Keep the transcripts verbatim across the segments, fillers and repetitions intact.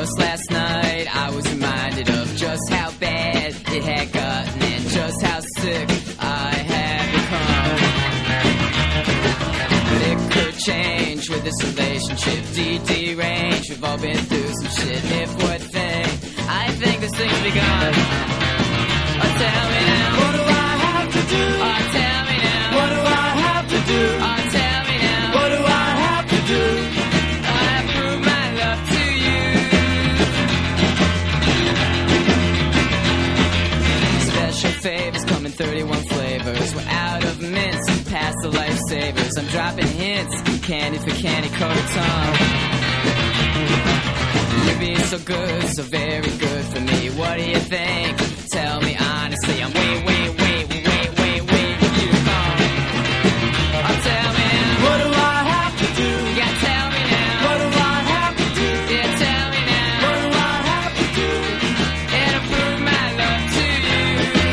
Just last night I was reminded of just how bad it had gotten and just how sick I had become. But it could change with this relationship. D D range, we've all been through some shit. If what thing, I think this thing's begun. Oh, tell me now, what do I have to do? Oh, tell me now, what do I have to do? Oh, tell me now, what do I have to do? I prove my love to you. Special favors come in thirty-one flavors. We're out of mints and past the lifesavers. I'm dropping hints, candy for candy coated tongue. You're being so good, so very good for me. What do you think? Tell me honestly, I'm wait, wait, wait, wait, wait, wait for you to come. Oh, tell me now, what do I have to do? Yeah, tell me now, what do I have to do? Yeah, tell me now, what do I have to do? And to prove my love to you.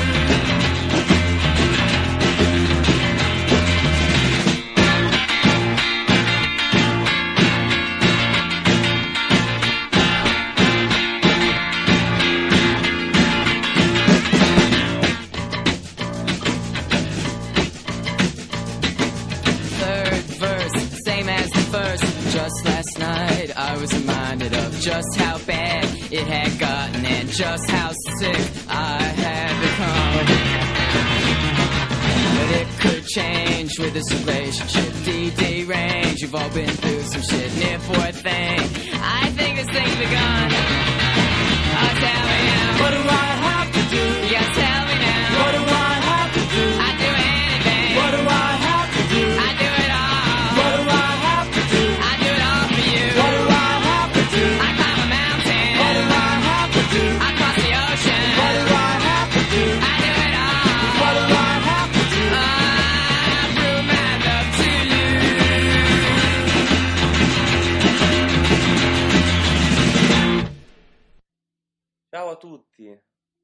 Just last night I was reminded of just how bad it had gotten and just how sick I had become. But it could change with this relationship. D D range, you've all been through some shit. And if what thing, I think this thing's begun. Oh, tell me now, what do I have to do? Yeah, tell me now, what do I have to do? I do anything. What do I have to do? I do it all. What do I have to do? I do it all for you. What do I have to do? I climb a mountain. What do I have to do? I cross the ocean. What do I have to do? I do it all. What do I have to do? I prove my love to you. Ciao a tutti.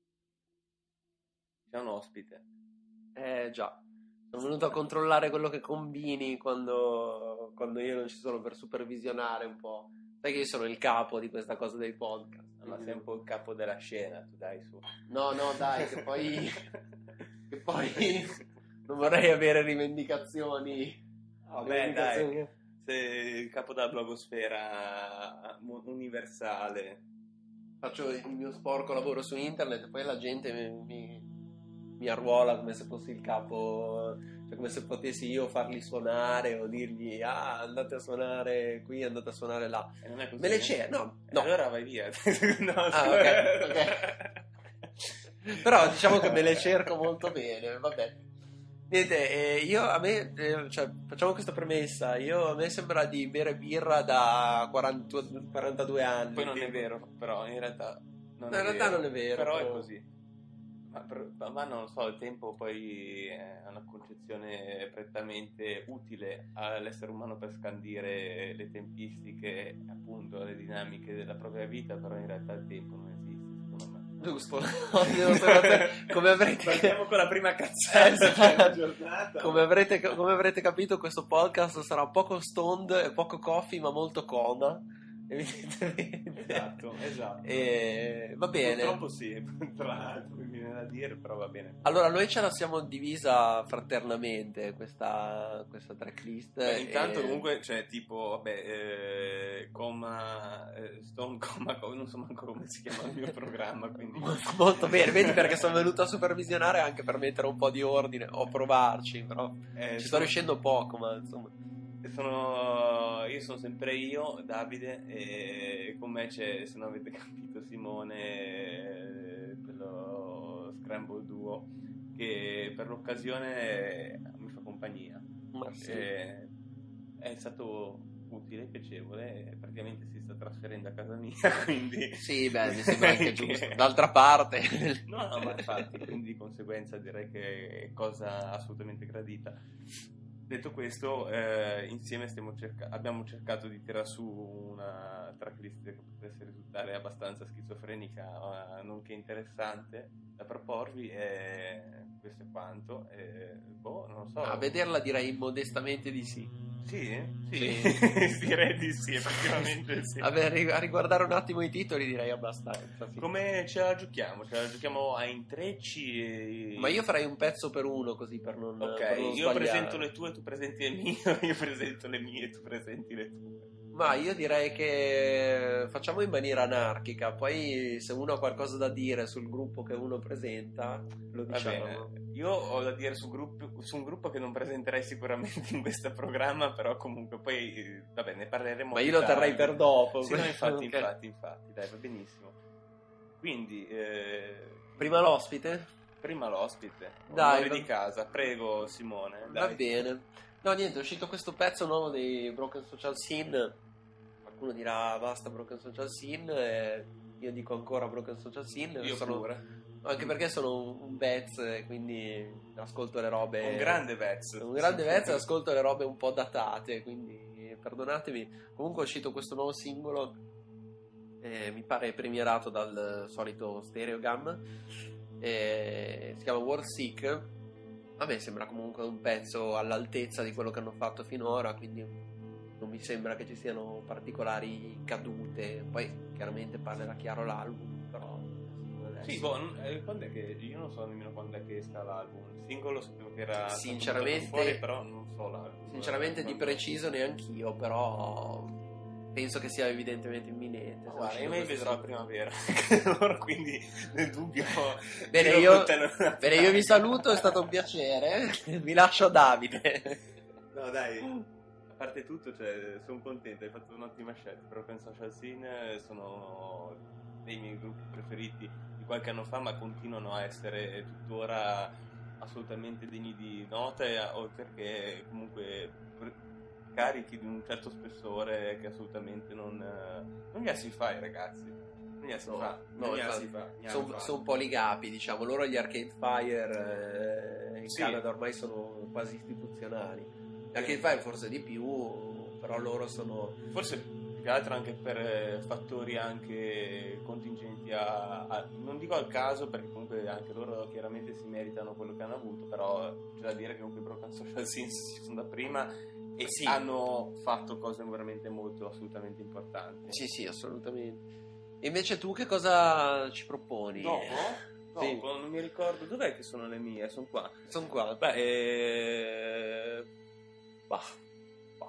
C'è un ospite. Eh già, sono venuto a controllare quello che combini quando, quando io non ci sono per supervisionare un po'. Sai che io sono il capo di questa cosa dei podcast. Ma sei un po' il capo della scena, tu dai su. No, no, dai, che poi, che poi non vorrei avere rivendicazioni. Vabbè, rivendicazioni. dai, sei il capo della blogosfera universale. Faccio il mio sporco lavoro su internet e poi la gente mi, mi, mi arruola come se fossi il capo, cioè come se potessi io farli suonare o dirgli ah andate a suonare qui, andate a suonare là. E non è così. Me le c'è, no, E no. allora vai via. No, Ah, ok, ok. Però diciamo che me le cerco molto bene, vabbè. Niente, eh, io a me, eh, cioè, facciamo questa premessa, io a me sembra di bere birra da quaranta, quarantadue anni. Poi non è vero, però in realtà non No, è in realtà vero. non è vero, Però però- è così. Ma, per- ma non lo so, il tempo poi è una concezione prettamente utile all'essere umano per scandire le tempistiche, appunto, le dinamiche della propria vita, però in realtà il tempo non esiste, secondo me. Giusto, come avrete, Partiamo con la prima cazzata Esatto. della giornata. come, avrete, come avrete capito, questo podcast sarà poco stoned e poco coffee, ma molto coma, evidentemente. Esatto, esatto. E va bene. Purtroppo sì, tra l'altro mi viene da dire, però va bene. Allora, noi ce la siamo divisa fraternamente questa, questa tracklist. Beh, intanto e- comunque c'è tipo, vabbè, eh, coma, eh, Stone Coma, co- non so manco come si chiama il mio programma, quindi... Molto, molto bene, vedi perché sono venuto a supervisionare anche per mettere un po' di ordine o provarci, però Eh, ci sto sono- riuscendo poco, ma insomma. sono, io sono sempre io, Davide, e con me c'è, se non avete capito, Simone, eh, quello Scramble Duo, che per l'occasione mi fa compagnia. Ma sì. Eh, è stato utile, piacevole, e praticamente si sta trasferendo a casa mia, quindi... Sì, beh, mi sembra anche giusto. D'altra parte, No, no, ma infatti, quindi di conseguenza direi che è cosa assolutamente gradita. Detto questo, eh, insieme stiamo cerca- abbiamo cercato di tirare su una track tracklist che potesse risultare abbastanza schizofrenica, uh, nonché interessante da proporvi, e questo è quanto. E, boh, non lo so. A vederla direi modestamente di sì. Sì? Sì, Sì. direi di sì, effettivamente sì. A, ver- a riguardare un attimo i titoli direi abbastanza. Sì. Come ce la giochiamo? Ce la giochiamo a intrecci e... Ma io farei un pezzo per uno così per non, Ok, per non io sbagliare. presento le tue, tu presenti le mie, io presento le mie, tu presenti le tue. Ma io direi che facciamo in maniera anarchica, poi se uno ha qualcosa da dire sul gruppo che uno presenta, lo Va diciamo. bene, io ho da dire su, gruppo, su un gruppo che non presenterei sicuramente in questo programma, però comunque poi, vabbè, ne parleremo Ma io più lo terrei tardi. per dopo. Sì, no, infatti, Ok. infatti, infatti, dai, va benissimo. Quindi, eh, Prima l'ospite? prima l'ospite, Dai, onore va- di casa, prego Simone, Va dai. bene. No, niente, è uscito questo pezzo nuovo dei Broken Social Scene. Qualcuno dirà basta Broken Social Scene, e io dico ancora Broken Social Scene. Io sono... pure. Anche perché sono un, un Vez, e quindi ascolto le robe. Un grande Vez. Un grande Vez e ascolto le robe un po' datate, quindi perdonatemi. Comunque è uscito questo nuovo singolo, eh, mi pare premierato dal solito Stereogam, eh, si chiama World Sick. A me sembra comunque un pezzo all'altezza di quello che hanno fatto finora, quindi non mi sembra che ci siano particolari cadute. Poi chiaramente parlerà chiaro l'album, però adesso- Sì, boh, non- eh, quando è che io non so nemmeno quando è che esca l'album. Il singolo sapevo che era stato Sinceramente- buttato fuori, però non so l'album. Sinceramente di Quando- preciso neanch'io, però penso che sia evidentemente imminente. Ma Se guarda, uscirà io mi questo vedrò a singolo. primavera. Loro, quindi nel dubbio. Bene, tiro io, coltello nella bene, io vi piazza. saluto, è stato un piacere. Vi lascio a Davide. No, dai. A parte tutto, cioè, sono contento, hai fatto un'ottima scelta. Broken Social Scene sono dei miei gruppi preferiti di qualche anno fa, ma continuano a essere tuttora assolutamente degni di nota, e- o perché comunque pre- carichi di un certo spessore che assolutamente non, eh, non gli si fa ai ragazzi. Non gli si No, fa. no, Non gli infatti, si fa. gli Sono hanno un po' ligapi, diciamo. Loro gli Arcade Fire eh, in Sì. Canada ormai sono quasi istituzionali. Gli Arcade Eh. Fire forse di più, però loro sono... Forse più che altro anche per eh, fattori anche contingenti a, a- non dico al caso, perché comunque anche loro chiaramente si meritano quello che hanno avuto, però c'è da dire che comunque i Broken Social Scene ci sono da prima e Sì. hanno fatto cose veramente molto assolutamente importanti. Sì, sì, assolutamente. E invece tu che cosa ci proponi? Dopo? Dopo, Sì. non mi ricordo dov'è che sono le mie, sono qua. Sono qua. Beh, eh... bah, bah.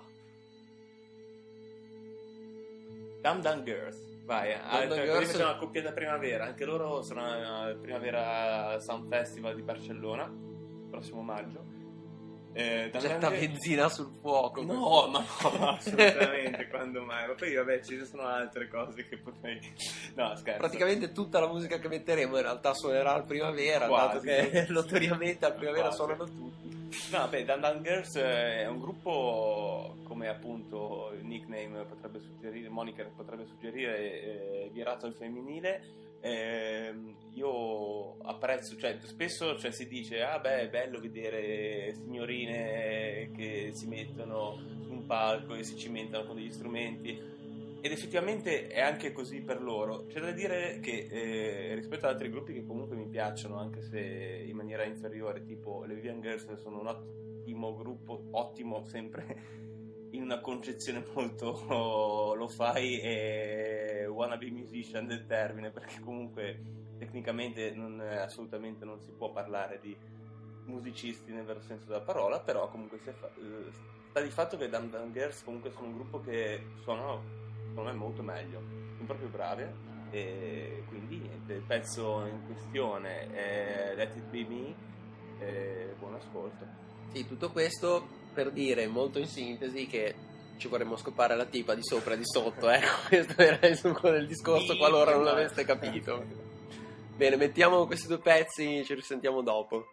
Dum Dum Girls, vai. Ah, Dum cioè, Girls- questi sono una coppia da primavera, anche loro sono al Primavera Sound Festival di Barcellona, prossimo maggio. Eh, Dum Dum Getta Girls- benzina sul fuoco. No, ma no, assolutamente, quando mai? Ma poi vabbè, ci sono altre cose che potrei... No, scherzo. Praticamente tutta la musica che metteremo in realtà suonerà al primavera, Quasi, dato che sì. notoriamente al primavera Quasi. suonano tutti. No, vabbè, Dum Dum Girls è un gruppo, come appunto il nickname potrebbe suggerire, Monica potrebbe suggerire, eh, virato al femminile. Ehm, io apprezzo, cioè spesso cioè, si dice ah beh è bello vedere signorine che si mettono su un palco e si cimentano con degli strumenti, ed effettivamente è anche così per loro. C'è da dire che eh, rispetto ad altri gruppi che comunque mi piacciono, anche se in maniera inferiore, tipo le Vivian Girls sono un ottimo gruppo, ottimo sempre in una concezione molto lo fai e wannabe musician del termine, perché comunque tecnicamente non, assolutamente non si può parlare di musicisti nel vero senso della parola, però comunque si fa, eh, sta di fatto che Dum Dum Girls comunque sono un gruppo che suonano secondo me molto meglio, sono proprio brave, e quindi niente, il pezzo in questione è Let It Be Me, e buon ascolto. Sì, tutto questo per dire molto in sintesi che ci vorremmo scopare la tipa di sopra e di sotto, ecco, questo era il succo del discorso qualora non l'aveste capito. Bene, mettiamo questi due pezzi, ci risentiamo dopo.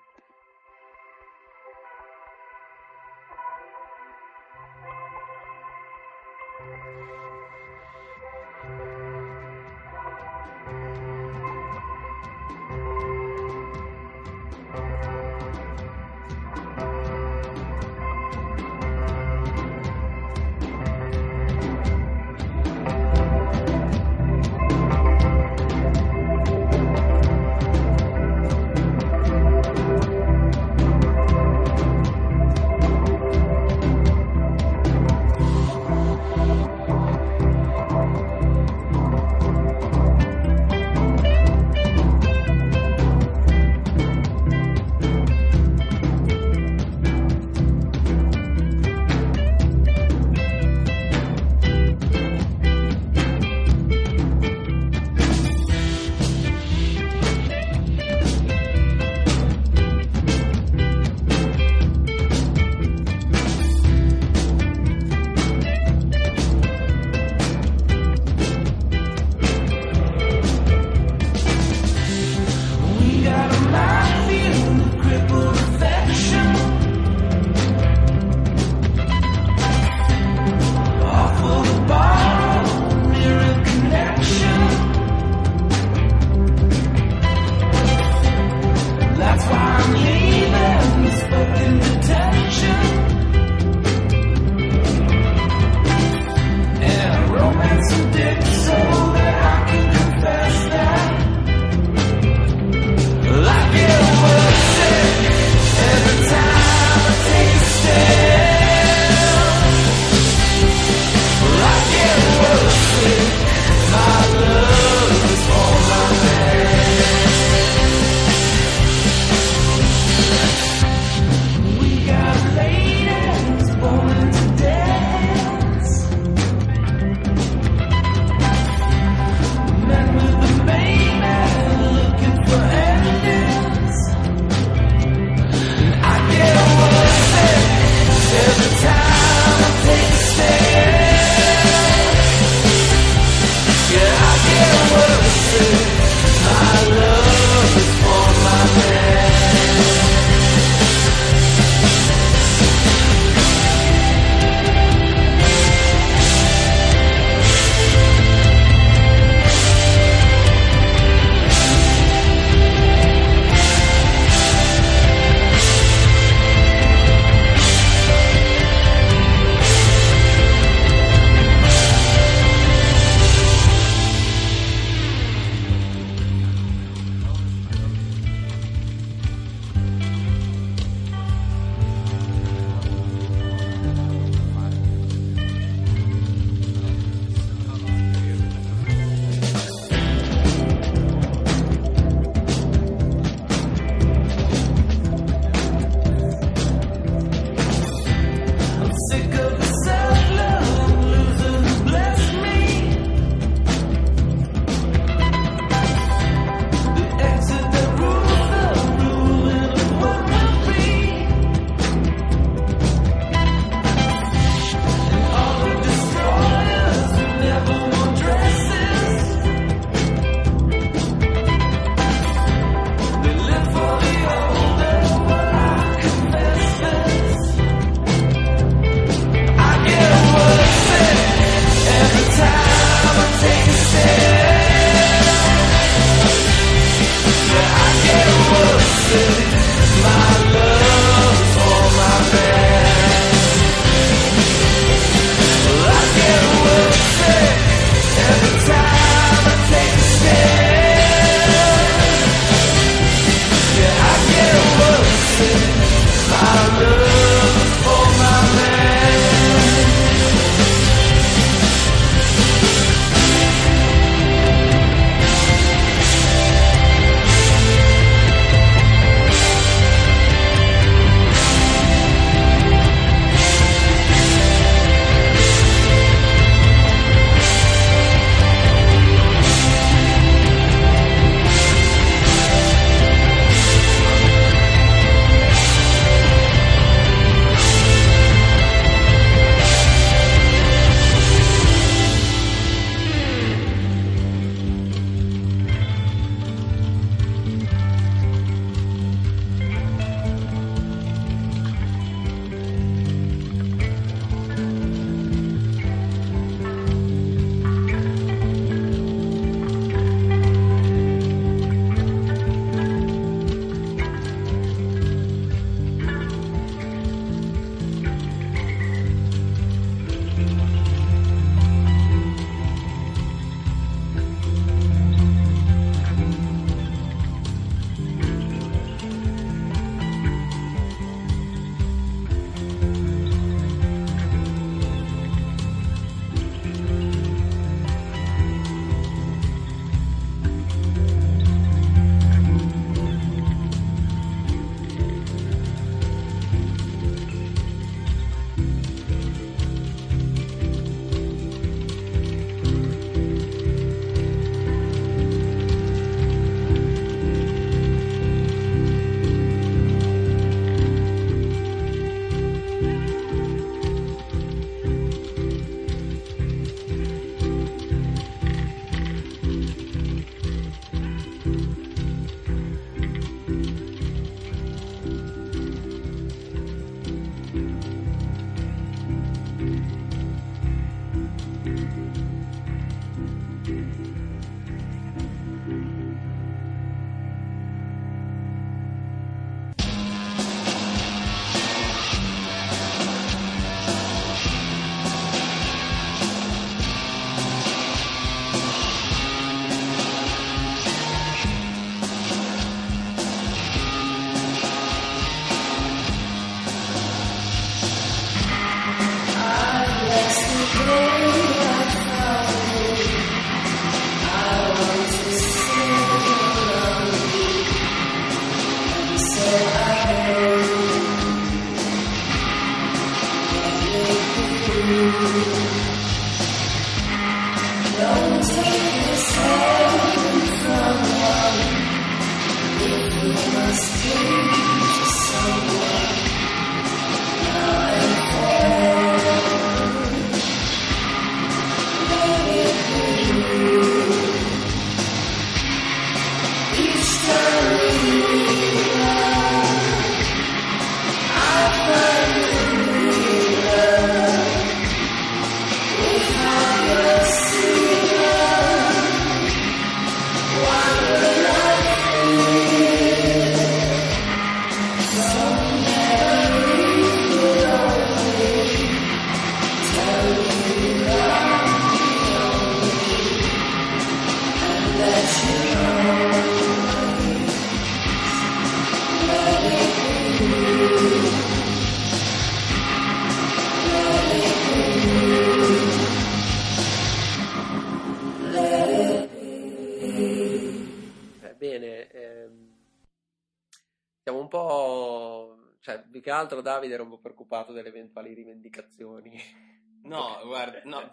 Che altro Davide era un po' preoccupato delle eventuali rivendicazioni. No, guarda, no.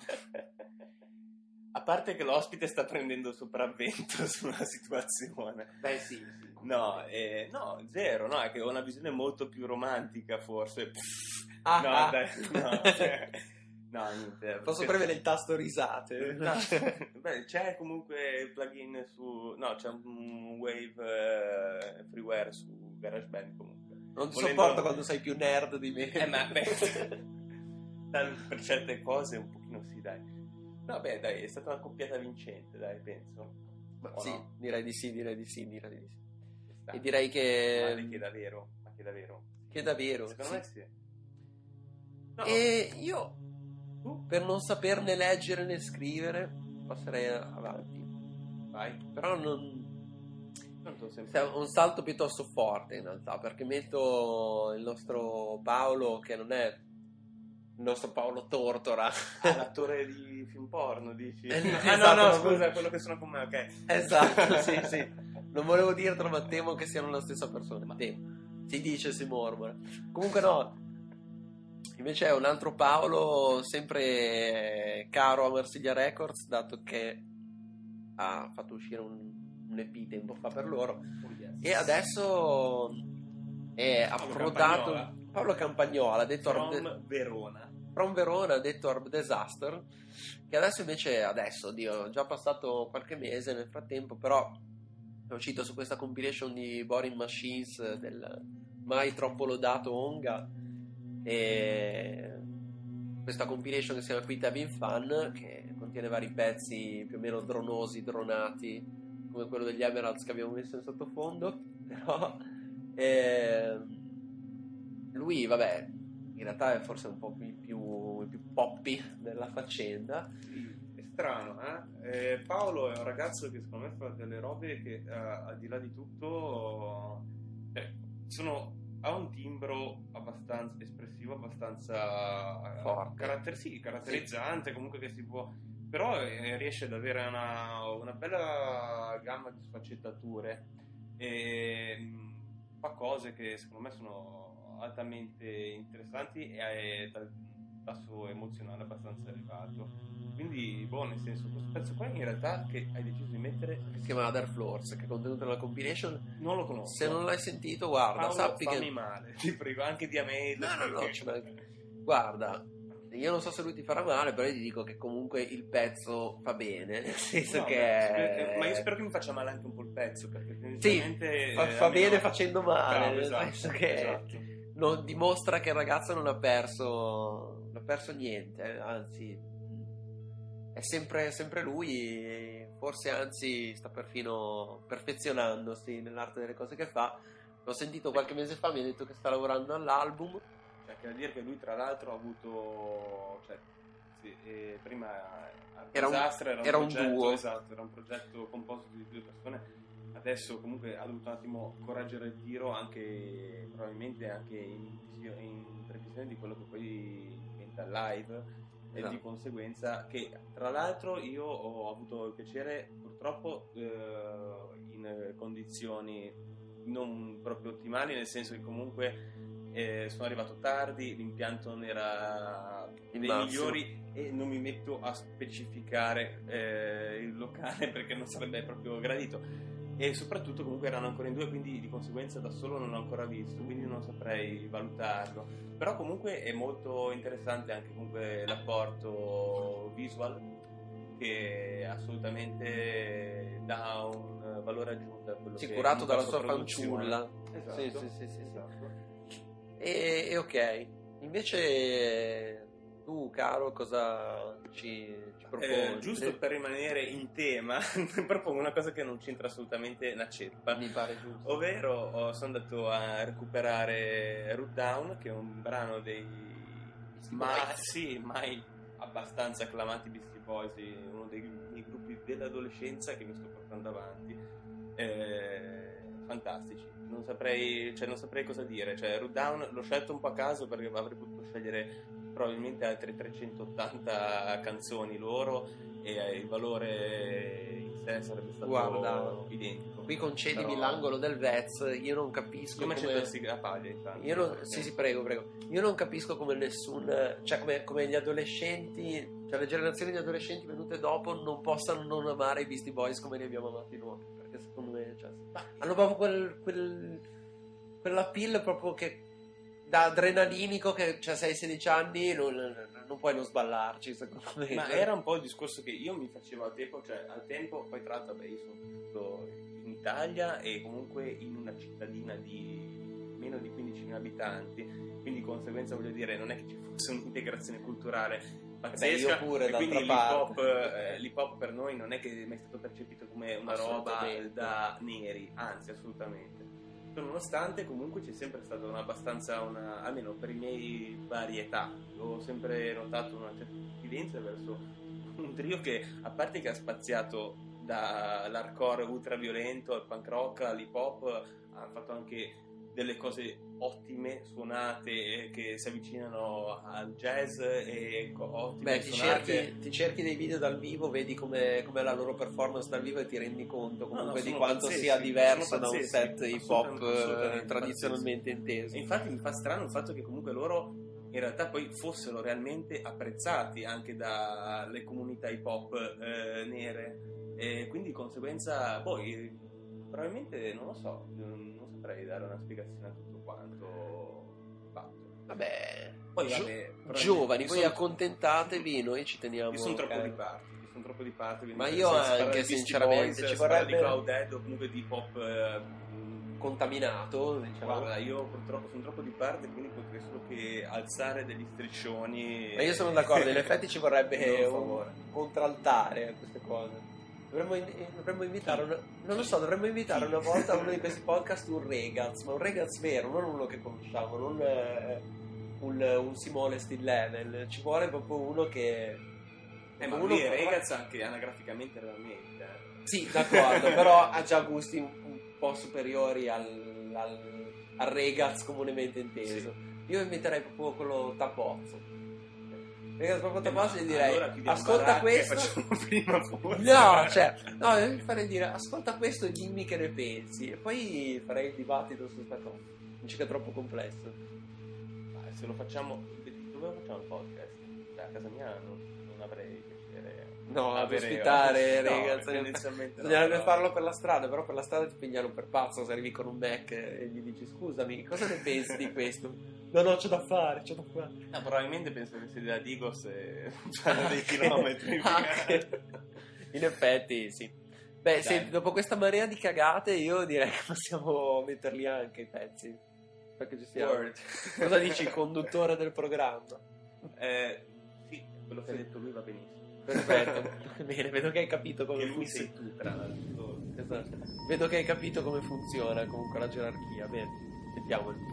A parte che l'ospite sta prendendo sopravvento sulla situazione. Beh sì, sì. No, eh, no, zero, no, è che ho una visione molto più romantica forse. Ah, no, ah. dai, no, cioè, no, niente. Posso premere il tasto risate? No, beh, c'è comunque il plugin su... No, c'è un Wave eh, freeware su GarageBand comunque. Non ti Volendo... sopporto quando sei più nerd di me. Eh, ma beh, per certe cose un pochino sì, dai. No, beh, dai, è stata una coppiata vincente, dai, penso. Ma o sì, no? direi di sì, direi di sì, direi di sì. Sta. E direi che... Ma che davvero, ma che davvero. Che davvero, Secondo sì. me sì. No. E io, per non saperne leggere né scrivere, passerei avanti. Vai. Però non... Sempre... È un salto piuttosto forte in realtà, perché metto il nostro Paolo, che non è il nostro Paolo Tortora. Ah, l'attore di film porno, dici? Eh, ah esatto, no, no, non- scusa, quello che sono con me, ok. Esatto, sì, sì. Non volevo dirtelo, ma temo che siano la stessa persona. Ma temo. Si dice, si mormora. Comunque no. Invece è un altro Paolo, sempre caro a Marsiglia Records, dato che ha fatto uscire un, un E P tempo fa per loro. E adesso è Paolo approdato Campagnola. Paolo Campagnola, detto From Arb- Verona. From Verona, detto Arb Disaster, che adesso invece, adesso, Dio, è già passato qualche mese nel frattempo, però è uscito su questa compilation di Boring Machines del mai troppo lodato Onga, e questa compilation che si chiama Quit Having Fun, che contiene vari pezzi più o meno dronosi, dronati, come quello degli Emeralds che abbiamo messo in sottofondo. Però eh, lui, vabbè, in realtà è forse un po' più, più, più poppy della faccenda. È strano, eh? eh? Paolo è un ragazzo che secondo me fa delle robe che eh, al di là di tutto eh, sono, ha un timbro abbastanza espressivo, abbastanza Forte. Caratter- sì, caratterizzante, sì. Comunque che si può, però eh, riesce ad avere una, una bella gamma di sfaccettature e mh, fa cose che secondo me sono altamente interessanti e ha dal tasso emozionale abbastanza elevato. Quindi, boh, nel senso, questo pezzo qua in realtà che hai deciso di mettere Si chiama Other Floors, che è contenuto nella compilation. non lo conosco. Se non l'hai sentito, guarda, Paolo, sappi fammi che... male, ti prego, anche di Amelia. No, no, no, ce l'hai. Guarda, io non so se lui ti farà male, però io ti dico che comunque il pezzo fa bene, nel senso No, che... beh, spero- ma io spero che mi faccia male anche un po' il pezzo, perché Sì, tendenzialmente fa, eh, fa almeno- bene facendo male, Bravo, nel esatto, senso che esatto. non dimostra che il ragazzo non ha perso, non ha perso niente, eh, anzi è sempre, sempre lui, forse anzi sta perfino perfezionandosi nell'arte delle cose che fa. L'ho sentito qualche mese fa, mi ha detto che sta lavorando all'album. Cioè, che da dire che lui tra l'altro ha avuto, cioè, sì, eh, prima Era un- Disastre era un, era un progetto, duo. esatto, era un progetto composto di due persone. Adesso comunque ha dovuto un attimo correggere il tiro, anche probabilmente anche in, in previsione di quello che poi diventa live, e Esatto. di conseguenza che tra l'altro io ho avuto il piacere purtroppo eh, in condizioni non proprio ottimali, nel senso che comunque eh, sono arrivato tardi, l'impianto non era Il dei massimo. migliori e non mi metto a specificare eh, il locale perché non sarebbe proprio gradito, e soprattutto comunque erano ancora in due, quindi di conseguenza da solo non l'ho ancora visto, quindi non saprei valutarlo. Però comunque è molto interessante anche comunque l'apporto visual, che assolutamente dà un valore aggiunto a quello Sì, che curato è dalla la sua produzione. fanciulla. Esatto. Sì, sì, sì, sì, sì. Esatto. E, e ok, invece tu, caro, cosa ci, ci proponi? Eh, giusto per rimanere in tema, propongo una cosa che non c'entra assolutamente una ceppa. Mi pare giusto. Ovvero oh, sono andato a recuperare Root Down, che è un brano dei ma, sì, mai abbastanza acclamati Beastie Boys, uno dei miei gruppi dell'adolescenza che mi sto portando avanti. Eh, fantastici, non saprei, cioè non saprei cosa dire. Cioè, Root Down l'ho scelto un po' a caso perché avrei potuto scegliere probabilmente altre trecentottanta canzoni loro e il valore in sé sarebbe stato Guarda, identico. Qui concedimi Però- l'angolo del Vez, io non capisco Io mi accendo come... la sigla a paglia intanto. Io non... perché- Sì, sì, prego, prego. Io non capisco come nessun... Cioè, come, come gli adolescenti... Cioè, le generazioni di adolescenti venute dopo non possano non amare i Beastie Boys come li abbiamo amati noi. Perché secondo me... Cioè, hanno proprio quel... quel quella pill proprio che... Da adrenalinico che c'ha sei sedici anni non, non puoi non sballarci, secondo me. Ma era un po' il discorso che io mi facevo al tempo, cioè al tempo, poi tra l'altro, beh, io sono tutto in Italia e comunque in una cittadina di meno di quindicimila abitanti, quindi di conseguenza voglio dire non è che ci fosse un'integrazione culturale pazzesca. Beh, io pure, e quindi d'altra l'hip hop, parte. eh, l'hip hop per noi non è che è mai stato percepito come una roba Assolutamente. da neri, anzi assolutamente. Nonostante comunque c'è sempre stata una abbastanza una, almeno per i miei varietà, ho sempre notato una certa diffidenza verso un trio che, a parte che ha spaziato dall'hardcore ultraviolento al punk rock all'hip hop, ha fatto anche delle cose ottime suonate che si avvicinano al jazz e co- ottime Beh, ti suonate. cerchi, ti cerchi dei video dal vivo, vedi com'è, com'è la loro performance dal vivo e ti rendi conto No, comunque no, di sono quanto pazzeschi, sia diverso sono da un pazzeschi, set hip hop assolutamente, assolutamente eh, tradizionalmente inteso. E infatti mi fa strano il fatto che comunque loro in realtà poi fossero realmente apprezzati anche dalle comunità hip hop eh, nere, e quindi di conseguenza poi probabilmente non lo so, non, non saprei dare una spiegazione a tutto quanto fatto. Vabbè, Poi gio- vabbè, probabilmente- giovani, io voi sono- accontentatevi, noi ci teniamo. Io sono troppo ok? di parte, io sono troppo di parte. quindi Ma se io si parla anche, di Beastie sinceramente, Boys, ci si parla vorrebbe- di Cloudhead o comunque di pop. eh, Contaminato, diciamo. Guarda, io purtroppo sono troppo di parte, quindi potrei solo che alzare degli striscioni. Ma io sono d'accordo, in effetti ci vorrebbe Non a un favore. contraltare a queste cose. Dovremmo, in- dovremmo invitare una, non lo so, dovremmo invitare una volta a uno di questi podcast un Regaz, ma un Regaz vero, non uno che conosciamo, non eh, un, un Simone Still Level. Ci vuole proprio uno che. Eh, ma uno lui è che- Regaz anche anagraficamente realmente. eh. Sì, d'accordo, però ha già gusti un, un po' superiori al, al, al Regaz comunemente inteso. Io inviterei proprio quello Tapozzo. Regaz proprio Eh, ma Tapozzo e gli direi allora chiudiamo ascolta baracca e questo. facciamo prima forse. No, cioè, no, io gli farei dire ascolta questo e dimmi che ne pensi. E poi farei il dibattito su questa cosa. Dice che è troppo complesso. Ma se lo facciamo, dove lo facciamo il podcast? Cioè, a casa mia non, non avrei piacere. No, ad avere- ospitare no, Regaz. tendenzialmente no, Bisognerebbe no. farlo per la strada, però per la strada ti pigliano per pazzo se arrivi con un Mac e gli dici scusami, cosa ne pensi di questo? No, no, c'è da fare, c'è da fare. No, probabilmente penso che sia della Digos e fanno dei chilometri. Anche. In effetti, sì. Beh, Dai. senti, dopo questa marea di cagate, io direi che possiamo metterli anche i pezzi. Perché ci siamo. Word. Cosa dici, conduttore del programma? Eh, sì, quello che Sì. ha detto lui va benissimo. Perfetto. Bene, vedo che hai capito come Che lui funziona. sei tu, tra l'altro. Esatto. Vedo che hai capito come funziona comunque la gerarchia. Bene, sentiamoli.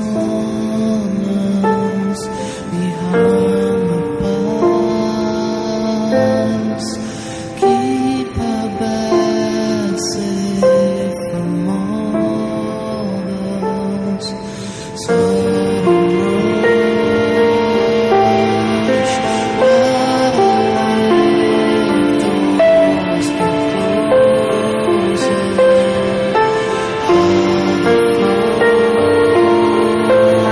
corners behind the bars. Keep her back safe from others. So oh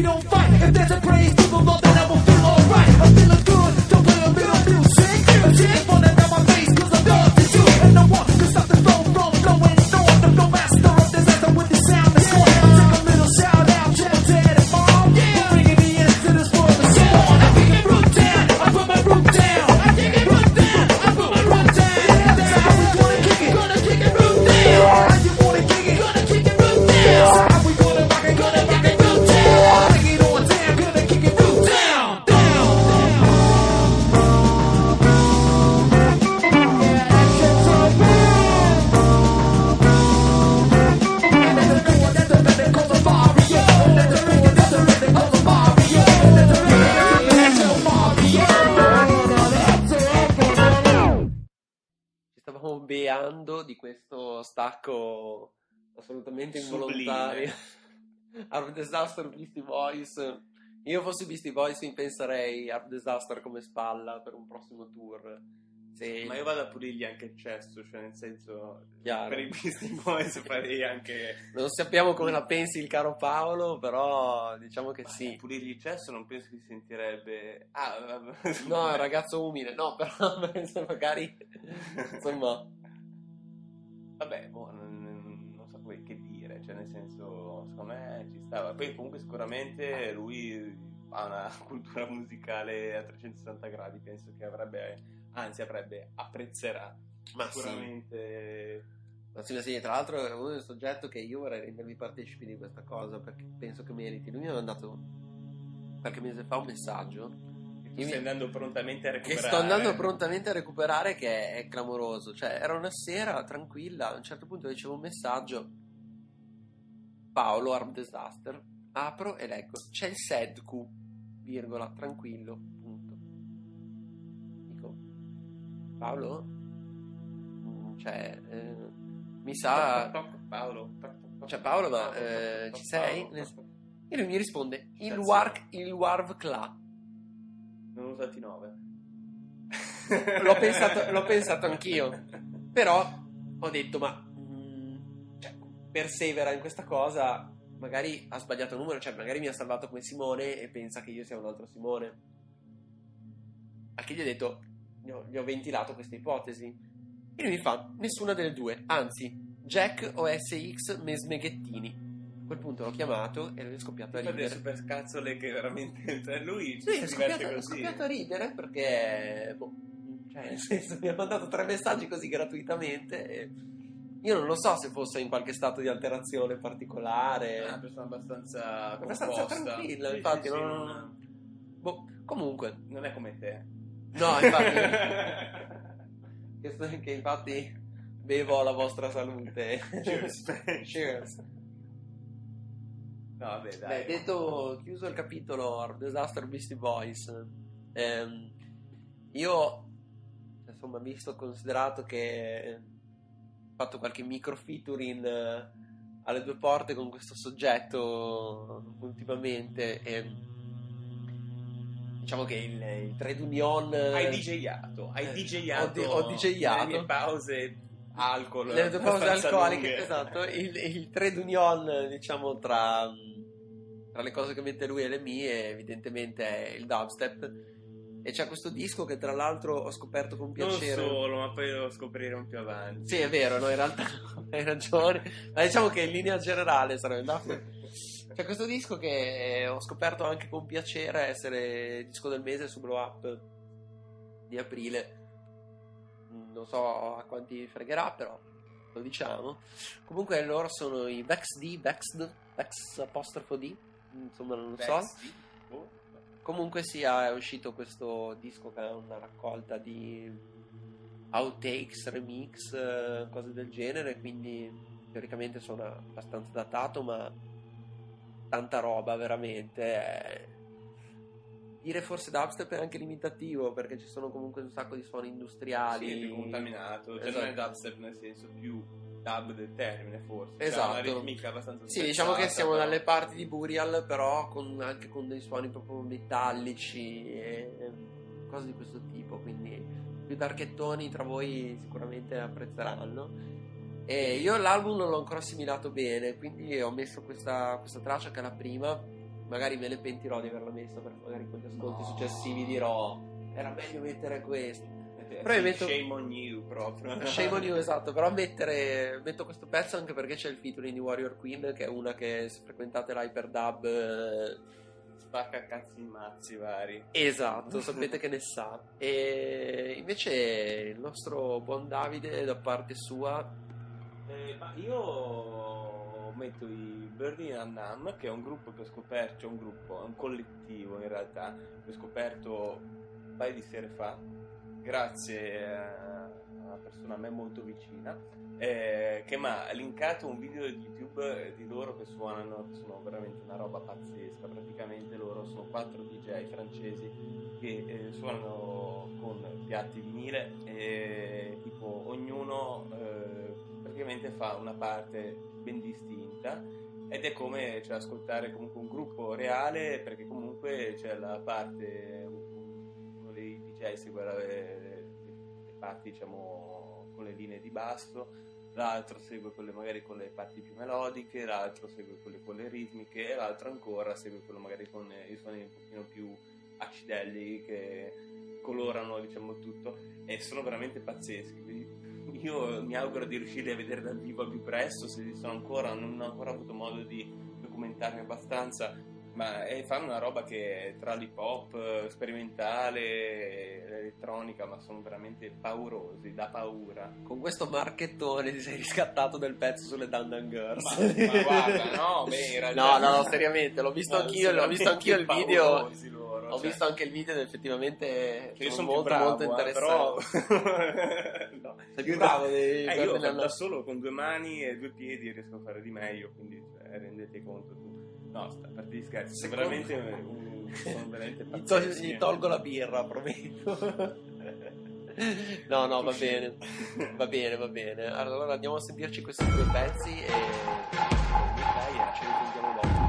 we don't fight. If there's a praise to the Lord, then I will feel alright. I'm feeling good, don't play a little music. Music falling down my face, cause I'm done to do. And no one can stop the flow from flowing on. The flow master of disaster with the sound that's on. Take a little shout out, Jeff, Dad, and Mom. Yeah, bringing me into this world and so on. I kick it root down, I put my root down. I kick it root down, I put my root down. That's how we gonna kick it, gonna kick it root down. How you wanna kick it, gonna kick it root down. So how we gonna rock it, gonna rock it root down. Bring it on down, gonna kick it root down, down, Ci stavamo beando di questo stacco assolutamente involontario. Art Disaster, Beastie Boys. Io fossi Beastie Boys mi penserei Art Disaster come spalla per un prossimo tour. Sì. Ma io vado a pulirgli anche il cesso, cioè nel senso, Chiaro. per i Beastie Boys farei anche... Non sappiamo come la pensi il caro Paolo, però diciamo che Ma sì. pulirgli il cesso non penso che si sentirebbe... Ah, vabbè. No, è un ragazzo umile, no, però penso magari insomma. Vabbè, boh, non, non so poi che dire, cioè nel senso, secondo me ci stava. Poi comunque sicuramente lui ha una cultura musicale a trecentosessanta gradi, penso che avrebbe, anzi avrebbe, apprezzerà Ma sì. sicuramente. Ma sì, ma sì, tra l'altro è uno soggetto che io vorrei rendermi partecipi di questa cosa perché penso che meriti. Lui mi ha mandato qualche mese fa un messaggio Tu Io mi- stai andando prontamente a che recuperare. sto andando prontamente a recuperare, che è, è clamoroso. Cioè, era una sera tranquilla, a un certo punto ricevo un messaggio: Paolo, Arm Disaster. Apro e leggo: c'è il S E D Q, virgola, tranquillo, punto. Dico: Paolo? Mm, Cioè, eh, mi sa... Toc, toc, Paolo. Toc, toc, toc, Cioè, Paolo, ma, toc, toc, eh, toc, ci toc, sei? Paolo, toc, toc. E lui mi risponde: il, Cazzo. wark, il Warv Cla. Non ho usati nove. L'ho pensato, l'ho pensato anch'io. Però ho detto: ma mm, cioè, persevera in questa cosa. Magari ha sbagliato il numero, cioè magari mi ha salvato come Simone e pensa che io sia un altro Simone. A che gli ho detto, gli ho, gli ho ventilato questa ipotesi. E lui mi fa: nessuna delle due, anzi, Jack O S X Mesmeghettini. A quel punto l'ho chiamato e lui è scoppiato a Fa delle ridere. super scazzole che veramente, cioè lui Sì, è si scoppiato, diverte è così. scoppiato a ridere perché, boh, cioè, nel senso, mi ha mandato tre messaggi così gratuitamente. E io non lo so se fosse in qualche stato di alterazione particolare. È una persona abbastanza Abbastanza composta. tranquilla, Sì, infatti, sì, sì, non- non... Boh, comunque, non è come te. no, infatti, che, che infatti bevo alla vostra salute. Cheers. Cheers. No, vabbè, dai. Beh, detto, chiuso il capitolo Hard Disaster Beastie Boys, ehm, io, insomma, visto considerato che ho fatto qualche micro featuring eh, alle due porte con questo soggetto ultimamente, e diciamo che il, il Trade Union Hai DJato, hai eh, DJato ho, di- ho DJato nelle mie pause alcol. le due pause abbastanza alcoliche, lunghe. esatto, il, il trade union, diciamo, tra, tra le cose che mette lui e le mie, evidentemente è il dubstep, e c'è questo disco che tra l'altro ho scoperto con Non piacere. solo, ma poi lo scopriremo più avanti. Sì, è vero, no, in realtà no, hai ragione, ma diciamo che in linea generale sarebbe andato. C'è questo disco che ho scoperto anche con piacere essere disco del mese su Blow Up di aprile. Non so a quanti fregherà, però lo diciamo. Comunque loro sono i Vex D, Vexed, Vex apostrofo D, insomma non lo so. Vesti? Oh. Comunque sia, è uscito questo disco che è una raccolta di outtakes, remix, eh, cose del genere, quindi teoricamente sono abbastanza datato, ma tanta roba veramente. Eh, dire forse dubstep è anche limitativo, perché ci sono comunque un sacco di suoni industriali. Sì, è più contaminato, cioè Esatto. non è dubstep nel senso più dub del termine, forse. Esatto. C'ha una ritmica abbastanza Sì, diciamo che spezzata, siamo però- dalle parti di Burial, però con, anche con dei suoni proprio metallici e cose di questo tipo, quindi più darchettoni tra voi sicuramente apprezzeranno. E io l'album non l'ho ancora assimilato bene, quindi ho messo questa, questa traccia che è la prima, magari me ne pentirò di averla messa, perché magari con gli ascolti No. successivi dirò era meglio mettere questo. Eh, Però io sì, metto- Shame on you proprio. Shame on you, esatto, però mettere, metto questo pezzo anche perché c'è il featuring di Warrior Queen, che è una che, se frequentate l'Hyperdub, eh, Spacca cazzi in mazzi vari. esatto, sapete che ne sa. E invece il nostro buon Davide, da parte sua, Eh, ma io metto i Burning Annam, che è un gruppo che ho scoperto, cioè un gruppo, è un collettivo in realtà, che ho scoperto un paio di sere fa, grazie a una persona a me molto vicina, eh, che mi ha linkato un video di YouTube di loro che suonano, che sono veramente una roba pazzesca. Praticamente loro sono quattro D J francesi che eh, suonano con piatti vinile e tipo ognuno eh, praticamente fa una parte ben distinta, ed è come, cioè, ascoltare comunque un gruppo reale, perché comunque c'è la parte, uno dei D J segue la- le, le parti, diciamo, con le linee di basso, l'altro segue quelle magari con le parti più melodiche, l'altro segue quelle con le ritmiche, e l'altro ancora segue quello magari con i suoni un pochino più acidelli che colorano, diciamo, tutto, e sono veramente pazzeschi. Quindi io mi auguro di riuscire a vedere dal vivo al più presto, se sono ancora, non ho ancora avuto modo di documentarmi abbastanza, ma è, fanno una roba che è tra l'hip hop, sperimentale, elettronica, ma sono veramente paurosi, da paura. con questo marchettone ti sei riscattato del pezzo sulle Dandan Girls. Ma, ma guarda, no, beh, in No, realtà... no, no, seriamente, l'ho visto No, anch'io, l'ho visto anch'io il veramente video. paurosi loro, Ho cioè. visto anche il video ed effettivamente Che io sono sono molto più bravo, molto eh, interessante. però... no. Sei più bravo dei Eh, io Burning da, Annam. da solo con due mani e due piedi riesco a fare di meglio, quindi cioè, rendete conto tu. No, sta, a parte di scherzi, sono Secondo- veramente, un, sono veramente Gli, tol- pazzeschi. gli tolgo la birra, prometto. No, no, va bene. Va bene, va bene. Allora andiamo a sentirci questi due pezzi e dai, e ci risentiamo dopo.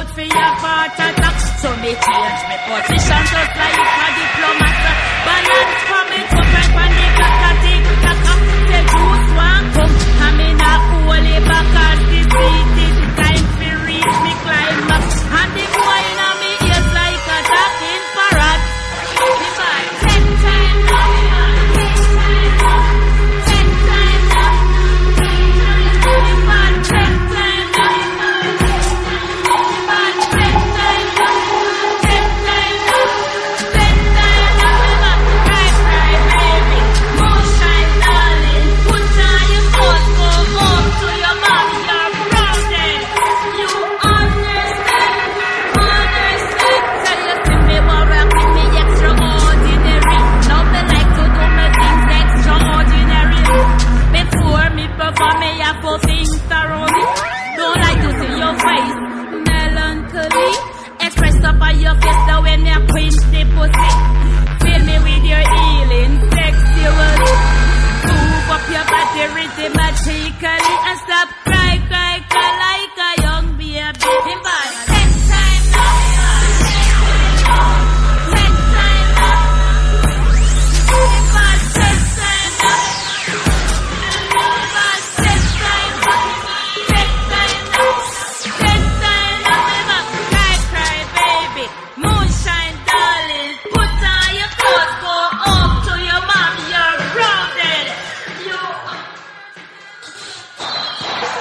out for your heart attack. So me change me position just like a diplomat. Balance from it up and from the clock a tick tock. The juice one come, I'm in a holy back as the seat is time to reach me climax. And the boy in a me ears like a talking parrot. If I ten times up, ten times up, ten times up, if I ten times up, if I ten times up, ten times up, ten times up, if I cry, cry, baby, moonshine, darling, put on your coat, go home to your mom, you're grounded. You understand, understand. Tell you to me, what rock with me extraordinary. Now me like to do my things extraordinary. Before me perform, me have to think thoroughly. Don't like to see your face melancholy. Express up on your face now when you quench the pussy. Fill me with your healing sexually. Move up your body rhythmically and stop cry, cry, cry like a young baby. Invite ten times up, ten times up, invite ten times up, invite ten times up, ten times up, ten times up, invite cry, cry, baby, moonshine, darling, put on your clothes, go home to your mom, you're grounded. You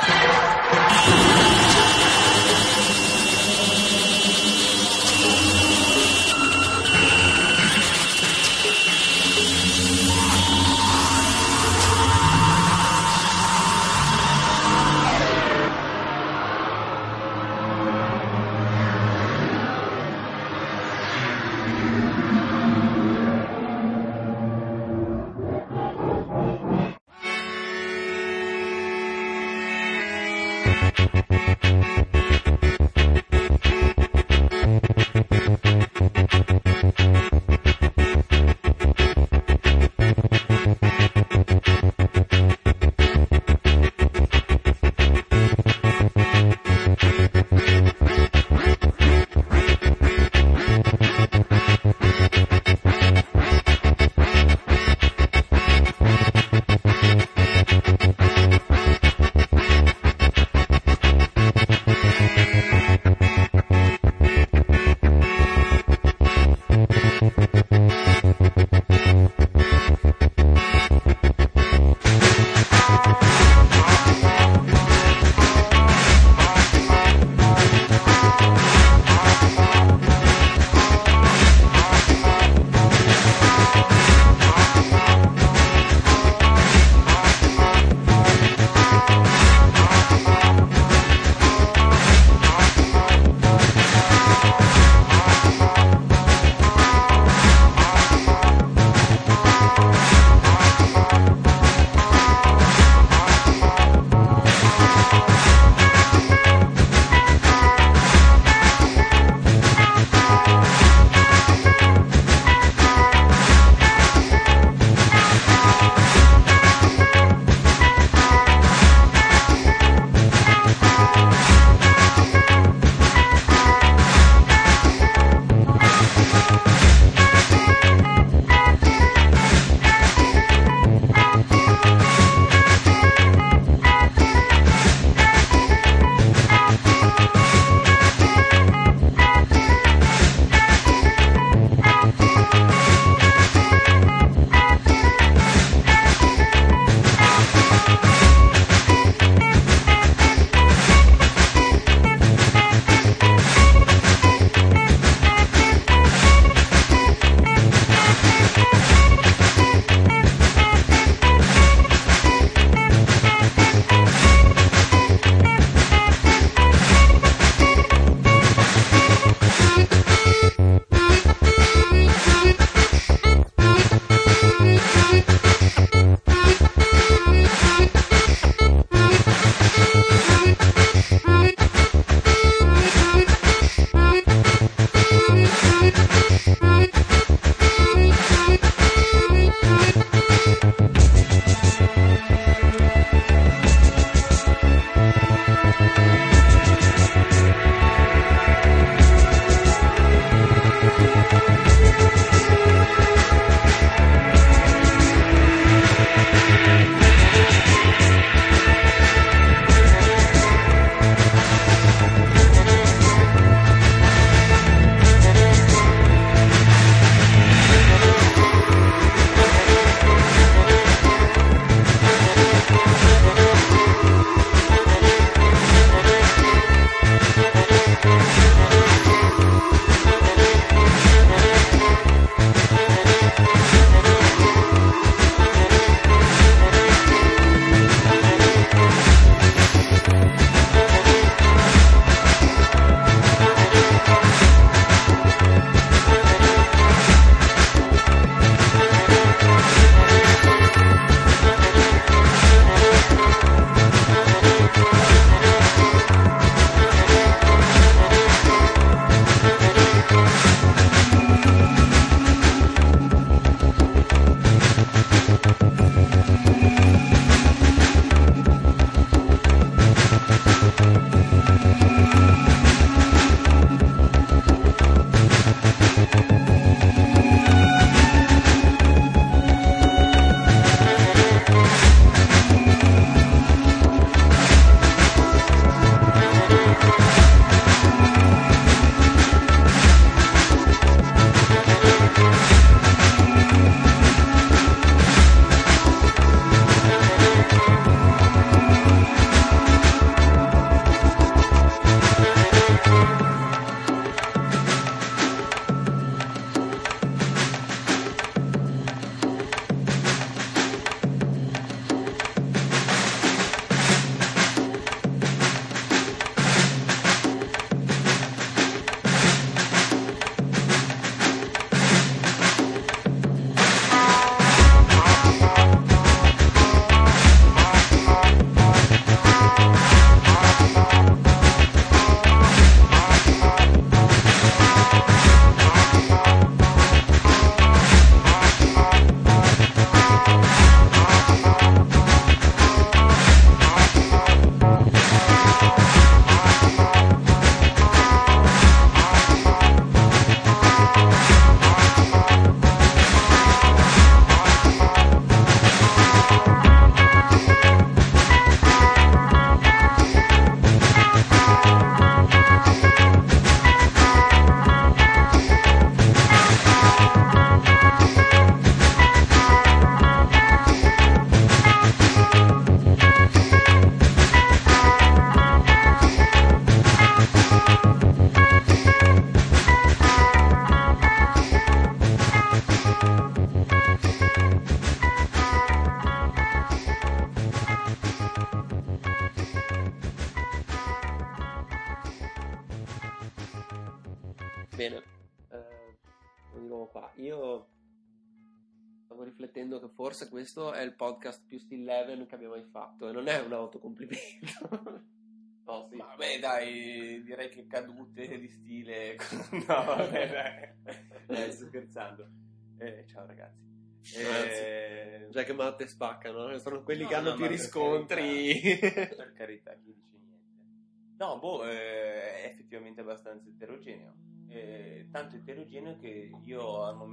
Bene, eh, di nuovo qua. Io stavo riflettendo che forse questo è il podcast più still eleven che abbiamo mai fatto, e non è un autocomplimento. No, sì. Vabbè, dai, direi che cadute di stile. No, vabbè, dai. Dai, sto scherzando. Eh, ciao ragazzi. Eh... Già che Matte spaccano, sono quelli No, che hanno no, più ma per riscontri. carità, per carità, chi dice niente. No, boh, eh, è effettivamente abbastanza eterogeneo. Eh, tanto eterogeneo che io al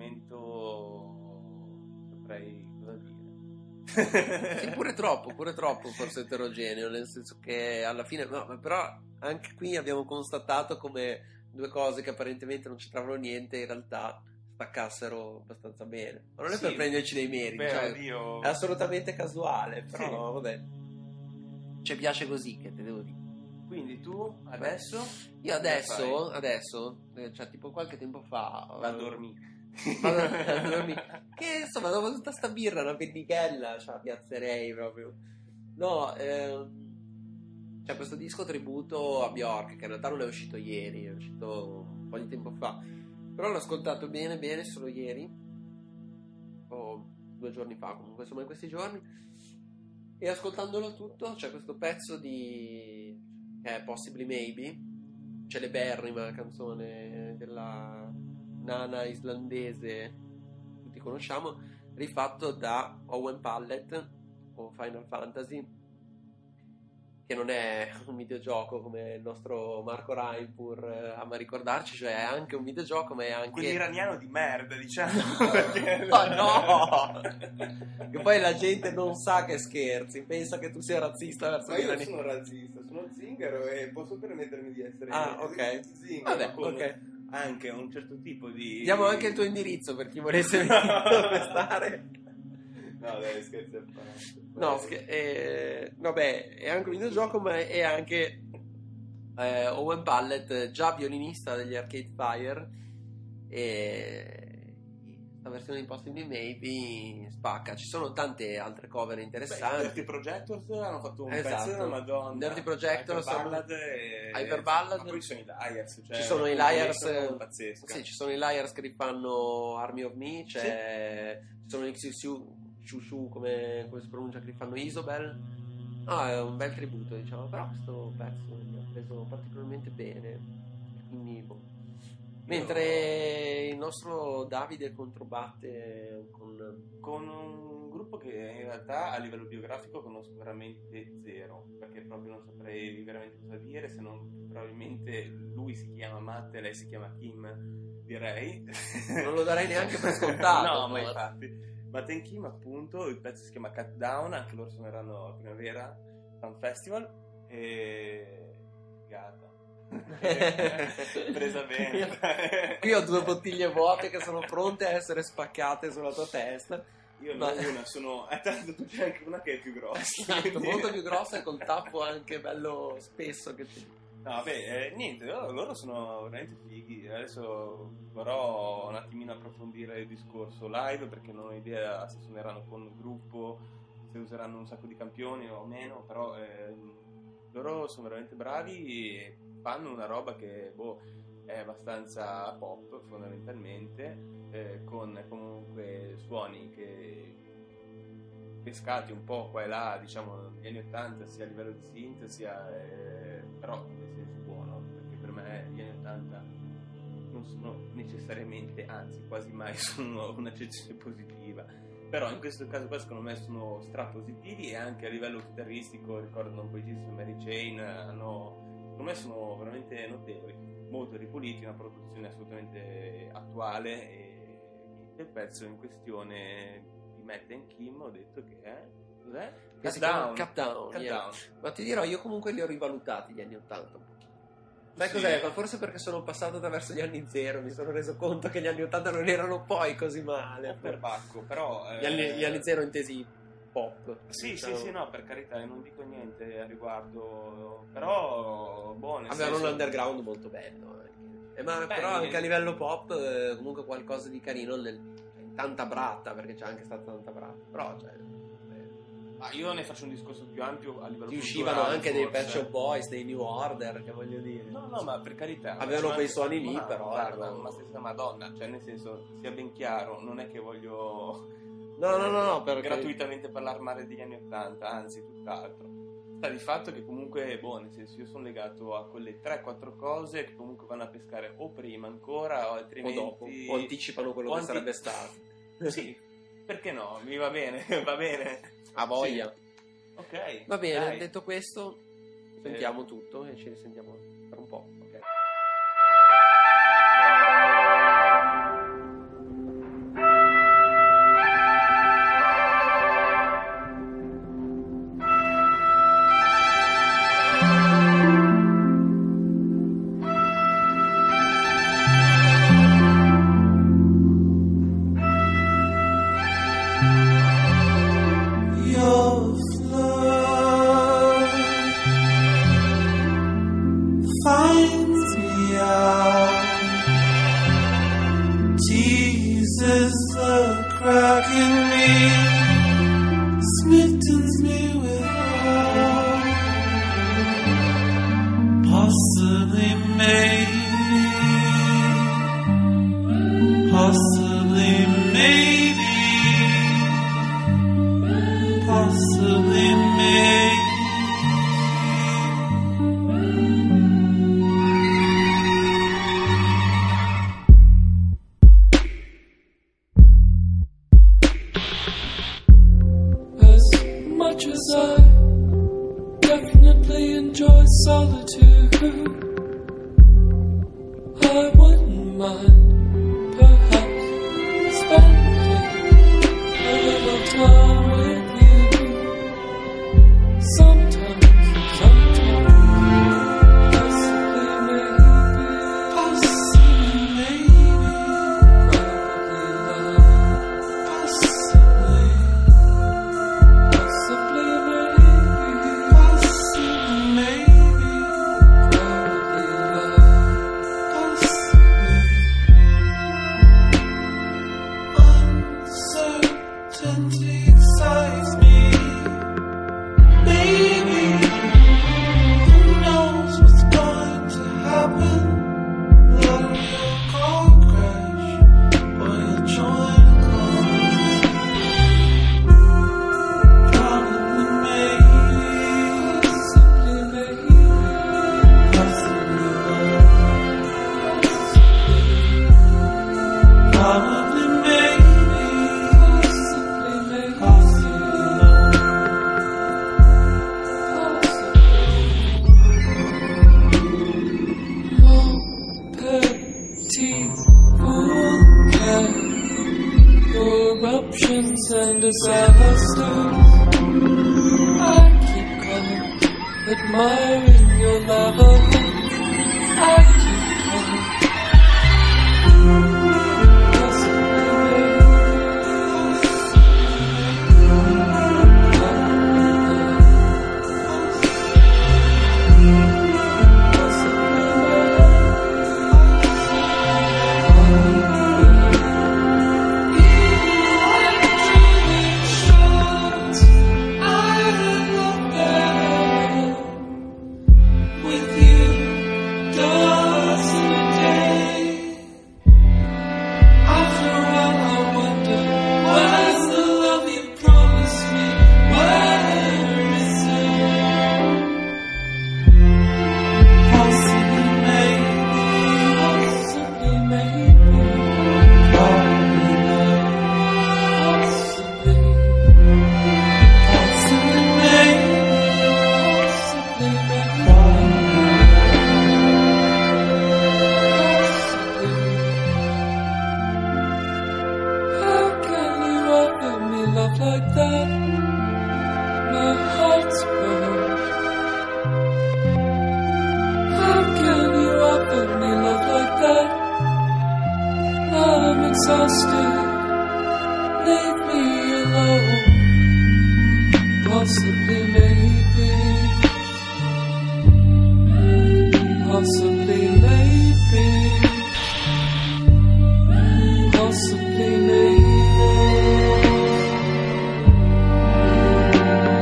momento saprei cosa dire. Sì, pure troppo, pure troppo forse eterogeneo, nel senso che alla fine, no, ma però anche qui abbiamo constatato come due cose che apparentemente non c'entravano niente in realtà staccassero abbastanza bene. Ma non è Sì, per prenderci dei meriti, beh, cioè, oddio. è assolutamente casuale, però Sì. vabbè, ci piace così, che te devo dire. Quindi tu adesso Io adesso, adesso, eh, cioè tipo qualche tempo fa, va a eh, dormire. vado a dormire. Che insomma, dopo tutta sta birra, una pennichella, ce la piazzerei proprio. No, ehm, c'è questo disco tributo a Bjork, che in realtà non è uscito ieri, è uscito un po' di tempo fa. Però l'ho ascoltato bene, bene, solo ieri, o due giorni fa, comunque, insomma, in questi giorni. E ascoltandolo tutto, c'è questo pezzo di che è Possibly Maybe, celeberrima canzone della nana islandese, tutti conosciamo, rifatto da Owen Pallett o Final Fantasy, che non è un videogioco come il nostro Marco Raipur eh, ama ricordarci, cioè è anche un videogioco, ma è anche Quell'iraniano di merda, diciamo. oh no! Che poi la gente non sa che scherzi, pensa che tu sia razzista verso Ma gli io iraniani. sono razzista, sono zingaro e posso permettermi di essere Ah, ok. zingaro Vabbè, con ok. anche un certo tipo di... Diamo anche il tuo indirizzo per chi volesse venire stare. No, dai, scherzi a parte. No, scher- eh, vabbè, è anche un videogioco, ma è anche eh, Owen Pallett, già violinista degli Arcade Fire, e la versione di Possibly Maybe spacca. Ci sono tante altre cover Beh, i interessanti. Dirty Projectors hanno fatto un Esatto. pezzo della Madonna. Dirty Projectors Hyper Ballad e... Hyper Ballad. Ma poi ci sono i Liars, cioè Ci sono i una Liars, combination pazzesca. sì, ci sono i Liars che rifanno Army of Me, c'è, ci sono i Xiu Xiu, come, come si pronuncia, che rifanno Isobel. No, è un bel tributo, diciamo, però questo pezzo mi ha preso particolarmente bene, quindi boh. Mentre il nostro Davide controbatte con... Con un gruppo che in realtà a livello biografico conosco veramente zero, perché proprio non saprei veramente cosa dire, se non che probabilmente lui si chiama Matt e lei si chiama Kim, direi. Non lo darei neanche per scontato. No, ma no? infatti. Matt e Kim, appunto, il pezzo si chiama Cut Down, anche loro suoneranno a Primavera Sound Festival e... Figata. Presa bene. Qui ho due bottiglie vuote che sono pronte a essere spaccate sulla tua testa. Io Ma- non una, sono... Eh, tanto tu c'è anche una che è più grossa. Esatto, quindi- molto più grossa e col tappo anche bello spesso che ci... No, vabbè, eh, niente, loro, loro sono veramente fighi. Adesso vorrò un attimino approfondire il discorso live perché non ho idea se suoneranno con il gruppo, se useranno un sacco di campioni o meno, però ehm, loro sono veramente bravi e fanno una roba che boh, è abbastanza pop fondamentalmente, eh, con comunque suoni che pescati un po' qua e là, diciamo negli anni ottanta, sia a livello di synth sia eh, però nel senso buono, perché per me gli anni ottanta non sono necessariamente, anzi quasi mai sono un'accezione positiva, però in questo caso qua secondo me sono strapositivi e anche a livello chitarristico ricordano un po' i Gigi e Mary Chain, hanno, secondo me sono veramente notevoli, molto ripuliti, una produzione assolutamente attuale e il pezzo in questione di Matt and Kim ho detto che è cos'è? Che si Cut chiama Down. Cut Down, Cut yeah. Down. Ma ti dirò, io comunque li ho rivalutati gli anni ottanta un pochino. Sai Sì. cos'è? Ma forse perché sono passato attraverso gli anni zero, mi sono reso conto che gli anni ottanta non erano poi così male. Un per bacco, però Gli anni, eh, gli anni zero intesi pop. Sì, diciamo. sì, sì, no, per carità, io non dico niente a riguardo, però buono. nel Avevano senso- un underground molto bello anche. Eh, ma Beh, però anche niente. a livello pop eh, comunque qualcosa di carino nel, tanta bratta, perché c'è anche stata tanta bratta, però cioè, eh, Ah, io ne faccio un discorso più ampio a livello Ti uscivano culturale, anche dei forse. Pet Shop Boys, dei New Order, che voglio dire. No, no, ma per carità. Avevano Cioè, quei ma- suoni lì, ma- però Guarda, erano- ma stessa Madonna, cioè nel senso, sia ben chiaro, non è che voglio No, no, no, no, perché... gratuitamente parlare male degli anni Ottanta, anzi, tutt'altro. Sta di fatto che comunque, boh, nel senso, io sono legato a quelle tre quattro cose che comunque vanno a pescare o prima ancora o O altrimenti... dopo, o anticipano quello o che anti- sarebbe stato. Sì, perché no? Mi va bene, va bene. A voglia. Sì. Ok. Va bene, dai. detto questo, sentiamo tutto e ci risentiamo tra un po'. Ok. Your flow finds me out, teases the crack in me, smittens me with love, possibly maybe, possibly maybe. Possibly maybe. As much as I definitely enjoy solitude, I wouldn't mind perhaps spending a little time with you. Sometimes, sometimes, possibly, maybe, possibly, maybe, probably love, possibly, possibly, maybe, possibly, maybe, probably love, possibly. Uncertainty excites me. Baby, who knows what's going to happen? Let a real car crash, or you'll join a club. Probably, maybe, possibly, maybe, possibly love, probably, maybe, possibly, maybe, possibly love. Eruptions and disasters. I keep coming, admiring your love. I keep coming. With you, doesn't day. After all, I wonder, where's the love you promised me? Where is it? Possibly, maybe, possibly, maybe, probably not. Possibly, possibly, maybe, possibly, maybe, probably. How can you offer me love like that? My heart's broke. How can you offer me love like that? I'm exhausted. Leave me alone. Possibly, maybe. Possibly, maybe. Possibly, maybe.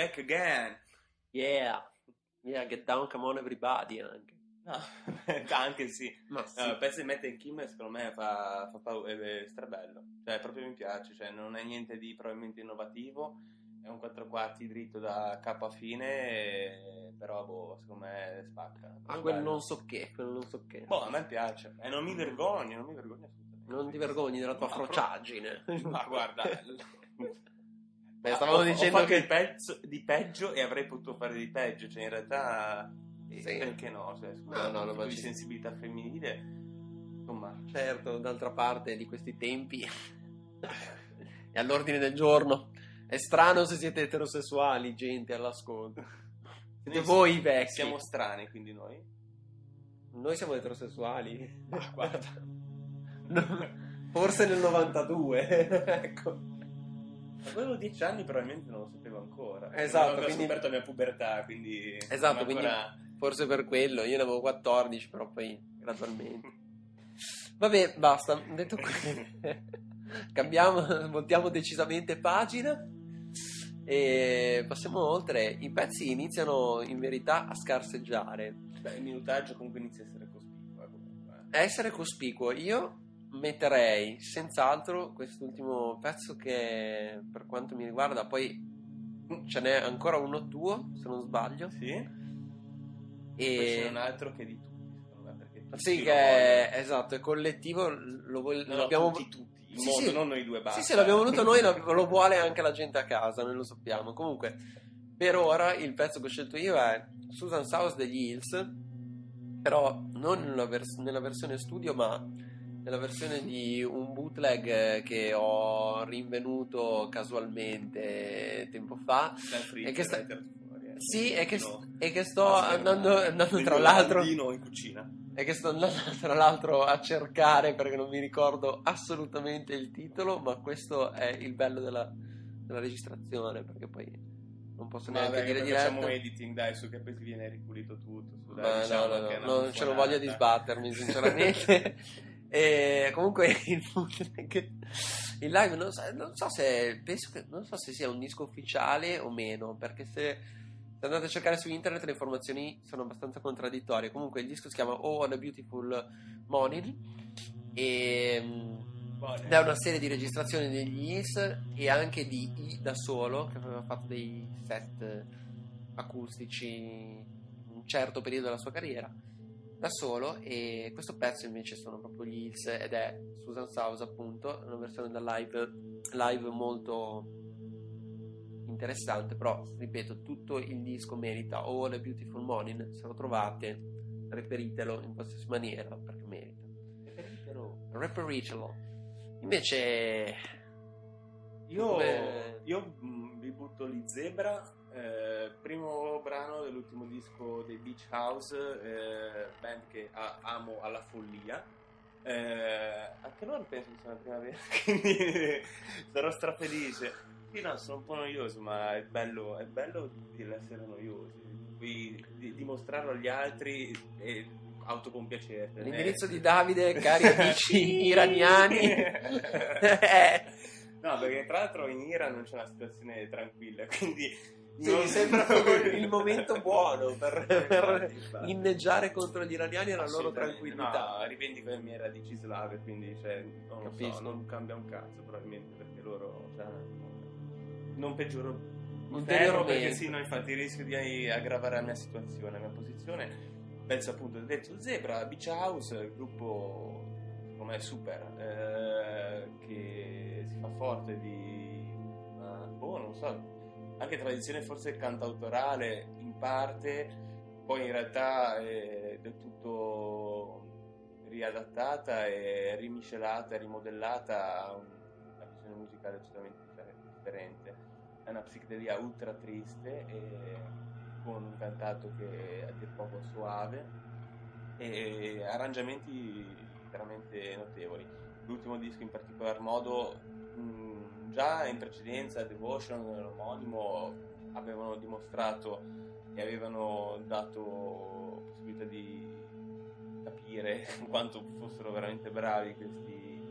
back again. Yeah, yeah, get down, come on everybody anche. No, anche sì. Ma sì. No, il pezzo di Matt and Kim secondo me fa, fa paura, è strabello, cioè proprio mi piace, cioè non è niente di probabilmente innovativo, è un quattro quarti dritto da capo a fine, e- però boh, secondo me spacca. Ah, Proprio quello bello. non so che, quello non so che. Boh, a me piace, e non mi vergogno, non mi vergogno assolutamente. Non ti vergogni della tua Ma pro- frociaggine. Ma guarda, Beh, stavamo ho, dicendo ho fatto che- di, pezzo- di peggio e avrei potuto fare di peggio, cioè in realtà eh, Sì. perché no? Cioè, No, scusa, no, un no, tipo ma di ci- sensibilità femminile, insomma, Certo, d'altra parte di questi tempi è all'ordine del giorno. È strano se siete eterosessuali, gente all'ascolto. Siete noi voi i si- vecchi. siamo strani, quindi noi. Noi siamo eterosessuali. Ah, guarda. No, forse nel novantadue. Ecco. Avevo dieci anni, probabilmente non lo sapevo ancora. Esatto, Non avevo quindi- scoperto la mia pubertà, quindi Esatto, non quindi ancora... forse per quello. Io ne avevo quattordici, però poi gradualmente. Vabbè, basta. Detto questo, cambiamo, voltiamo decisamente pagina e passiamo oltre. I pezzi iniziano in verità a scarseggiare, Beh, il minutaggio comunque inizia a essere cospicuo, eh, comunque. a essere cospicuo. Io metterei senz'altro quest'ultimo pezzo che, per quanto mi riguarda, poi ce n'è ancora uno tuo, se non sbaglio. Sì? E Poi ce n'è un altro che è di tutti, secondo me, perché tutti sì, lo che è, vogliono. esatto, è collettivo. Lo, vol- No, no, l'abbiamo tutti, tutti, il Sì, mondo, sì. non noi due basta. Sì, sì, l'abbiamo voluto noi, lo, lo vuole anche la gente a casa, noi lo sappiamo. Comunque, per ora il pezzo che ho scelto io è Susan South degli Hills, però non nella, vers- nella versione studio, ma nella versione di un bootleg eh, che ho rinvenuto casualmente tempo fa. Dal freezer, E che sta- l'hai tirato fuori, eh. Sì, e che, No. e che sto Ah, sì, andando, andando quindi tra un l'altro lavandino in cucina. e che sto andando tra l'altro a cercare perché non mi ricordo assolutamente il titolo, ma questo è il bello della, della registrazione, perché poi non posso Ma neanche vabbè, dire poi diretta. facciamo editing, dai, su che poi ti viene ripulito tutto. Su, dai, Ma diciamo no, no, che è no, una non ce lo voglio di buffonata. sbattermi sinceramente. E comunque il, il live non so, non so se penso che non so se sia un disco ufficiale o meno, perché se, se andate a cercare su internet le informazioni sono abbastanza contraddittorie. Comunque il disco si chiama Oh What a Beautiful Morning e Buone. è una serie di registrazioni degli Hills e anche di I da solo, che aveva fatto dei set acustici in un certo periodo della sua carriera da solo, e questo pezzo invece sono proprio gli Hills ed è Susan South, appunto, una versione da live, live molto interessante. Però ripeto, tutto il disco merita. Oh What a Beautiful Morning, se lo trovate reperitelo in qualsiasi maniera perché merita. Reperitelo. Invece Io, come- io mh, vi butto lì Zebra, eh, primo brano dell'ultimo disco dei Beach House, eh, band che a- amo alla follia. Eh, anche loro penso che sia la primavera, quindi sarò strafelice. Sì, no, sono un po' noioso, ma è bello, è bello di essere noiosi, poi di, dimostrarlo agli altri e autocompiacerti. l'indirizzo di Davide, cari amici iraniani, è- No, perché tra l'altro in Iran non c'è una situazione tranquilla, quindi sì, non- mi sembra proprio il momento buono per, per Infatti, infatti. inneggiare contro gli iraniani e la loro Assolutamente. tranquillità. No, rivendico le mie radici slave, quindi cioè, non lo so, Capisco. non cambia un cazzo probabilmente, perché loro cioè, non peggioro il Ulteriormente. ferro, perché sì, no, infatti rischio di aggravare la mia situazione, la mia posizione. Penso appunto, ho detto Zebra, Beach House, il gruppo secondo me super, eh, che si fa forte di una, boh, non so, anche tradizione forse cantautorale in parte, poi in realtà è del tutto riadattata e rimiscelata e rimodellata a una visione musicale totalmente differ- differente. È una psichedelia ultra triste e con un cantato che è a dir poco suave e arrangiamenti veramente notevoli. L'ultimo disco in particolar modo, mh, già in precedenza Devotion, l'omonimo, avevano dimostrato e avevano dato possibilità di capire quanto fossero veramente bravi questi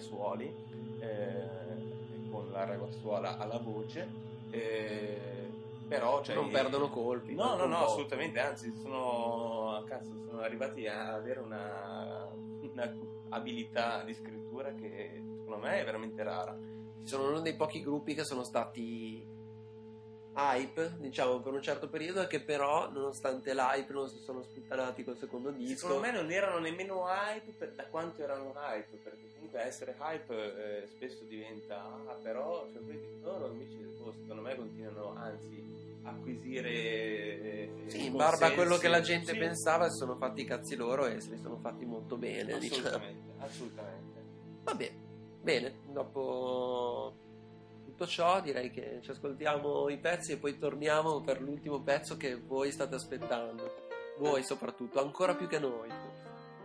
ragazzuoli, eh, con la ragazzuola alla voce. Eh, però cioè, non perdono colpi. no no un no po'. assolutamente, anzi sono cazzo sono arrivati a avere una, una abilità di scrittura che secondo me è veramente rara. Sono uno dei pochi gruppi che sono stati hype, diciamo, per un certo periodo, e che però nonostante l'hype non si sono sputtanati col secondo disco. Secondo me non erano nemmeno hype per, da quanto erano hype, perché comunque essere hype eh, spesso diventa ah però cioè, poi loro invece oh, secondo me continuano anzi a acquisire eh, Sì, in barba a quello consensi. che la gente Sì, pensava, si sono fatti i cazzi loro e se li sono fatti molto bene, diciamo. assolutamente, assolutamente. Va bene, bene, dopo tutto ciò direi che ci ascoltiamo i pezzi e poi torniamo per l'ultimo pezzo che voi state aspettando, voi soprattutto, ancora più che noi forse.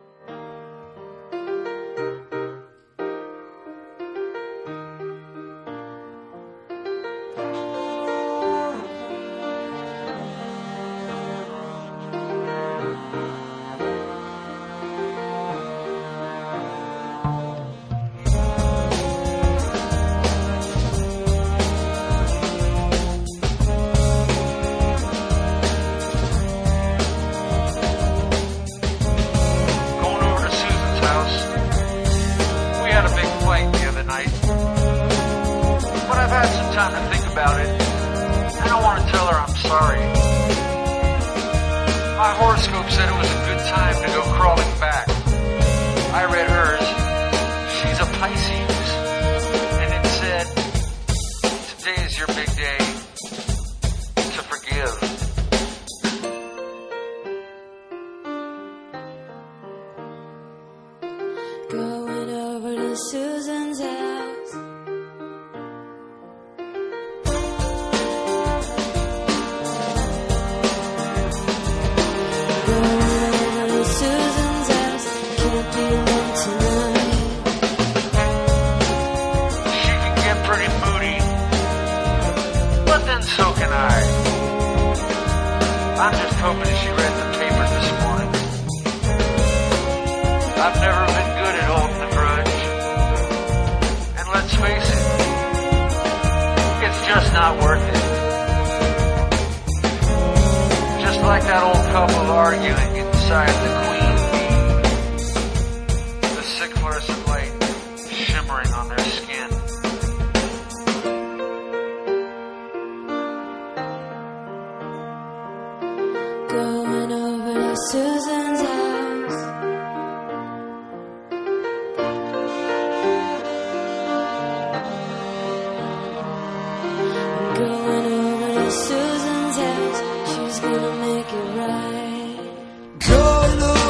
Going over to Susan's house. We had a big fight the other night. But I've had some time to think about it. And I want to tell her I'm sorry. My horoscope said it was a good time to go crawling back. I read hers. She's a Pisces. And it said, today is your big day to forgive. Going over to Susan's house. Going over to Susan's house. Can't be alone tonight. She can get pretty moody, but then so can I. I'm just hoping she read the paper this morning. I've never been good at holding a grudge. And let's face it, it's just not worth it. Just like that old couple arguing inside the queen bee. The sick fluorescent light shimmering on their skin. Going over to Susan's house. Going over to Susan's house. She's gonna make it right. Going over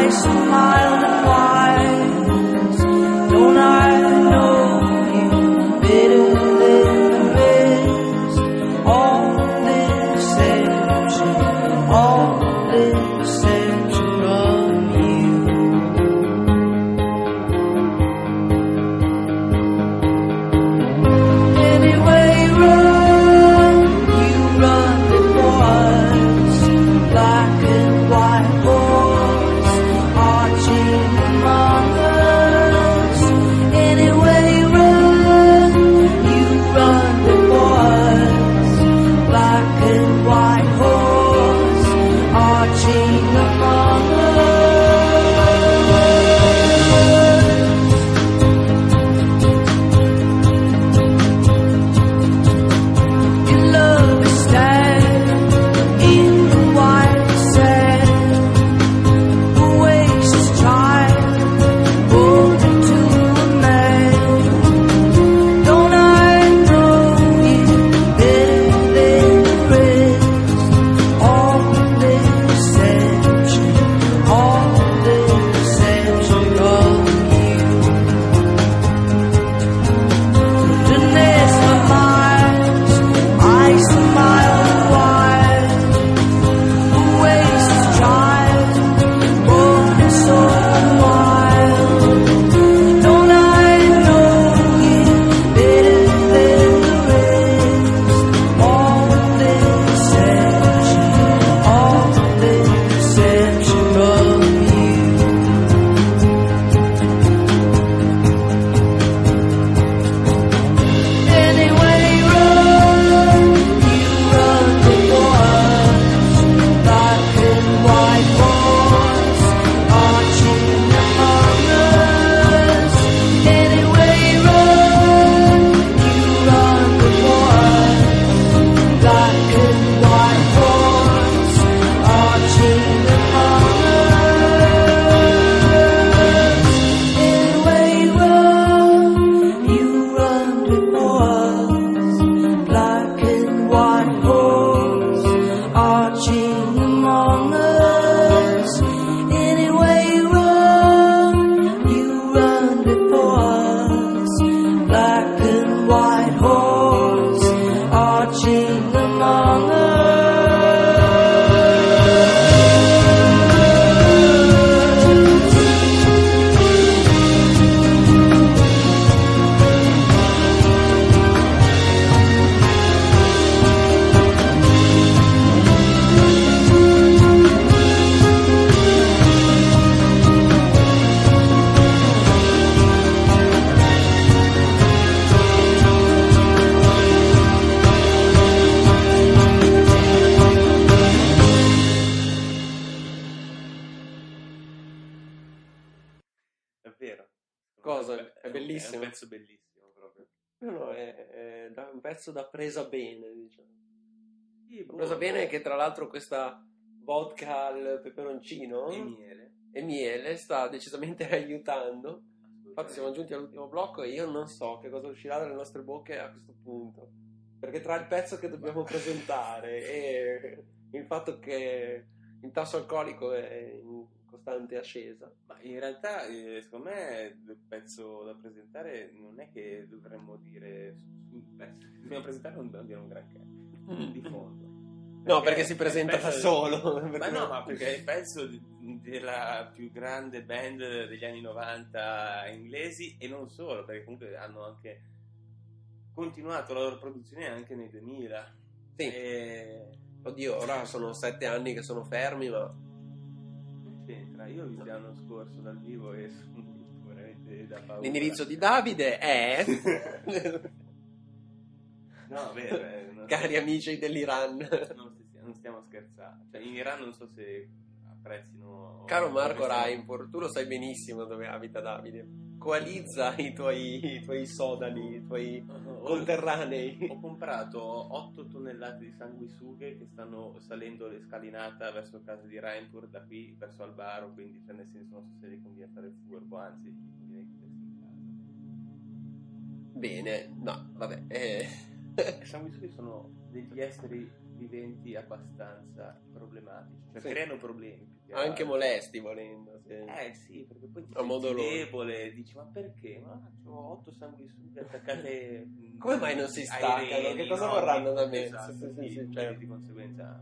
eyes so mild and wise. Don't I know you better than the rest? All deception, all deception of you. Anyway, run, you run before us, black and white horse, arching among us. Anyway, run, you run before us, black and white horse, arching among us. Your love is stabbed in the white sand. Who wakes his child, born into a man? Don't I know you better than the rest? All deception, all deception of you. Goodness of miles, ice a mile wide. Who wastes his child, born and so wild? Don't I know you better than the rest? All deception, all deception of you. Anyway, run, you run before us, black and white horse, arching among us. Anyway, run, you run before us, black and white horse, arching among us. Anyway, run, you run before us, black and white horse, arching among us. Anyway, run, you run before us, black and white horse, arching among us. È vero. Cosa? È È bellissimo. È un pezzo bellissimo proprio. No, no, è, è da- un pezzo da presa bene, diciamo. Sì, Da presa bene che tra l'altro questa vodka al peperoncino e miele. e miele sta decisamente aiutando. Infatti siamo giunti all'ultimo blocco e io non so che cosa uscirà dalle nostre bocche a questo punto. Perché tra il pezzo che dobbiamo presentare e il fatto che il tasso alcolico è in costante ascesa. Ma in realtà, eh, secondo me, il pezzo da presentare non è che dovremmo dire sul pezzo che dobbiamo presentare, non dobbiamo dire un granché di fondo. No, perché si è presenta il da pezzo- solo. Ma Perché- no, ma perché è il pezzo di- della più grande band degli anni novanta inglesi e non solo, perché comunque hanno anche continuato la loro produzione anche nei duemila. Sì. E... Oddio, ora sono sette anni che sono fermi, ma non c'entra, io ho visto l'anno scorso dal vivo e sono veramente da paura. l'indirizzo di Davide è... No, vero, eh, non- Cari amici dell'Iran. non, stiamo, non stiamo scherzando. Cioè, in Iran non so se apprezzino. Caro Marco dove stiamo- Rainpur, tu lo sai benissimo dove abita Davide. Coalizza i tuoi, i tuoi sodali, i tuoi Ho- conterranei. Ho comprato otto tonnellate di sanguisughe che stanno salendo le scalinata verso casa di Rainpur da qui verso Albaro, quindi cioè, nel senso non so se li conviene fare il furbo, anzi conviene chiudersi in casa. Bene, no, vabbè. Eh. I sanguisughe sono degli esseri viventi abbastanza problematici, cioè Sì. creano problemi più che Anche altro. molesti volendo. Sì. Eh sì, perché poi ti A modo senti loro. debole, dici ma perché? Ma ho otto sanguisughe attaccate mh, Come mai non si ai staccano? reni, Che cosa no? vorranno da me? Esatto, Sì, sì, sì, sì, sì, quindi certo. di conseguenza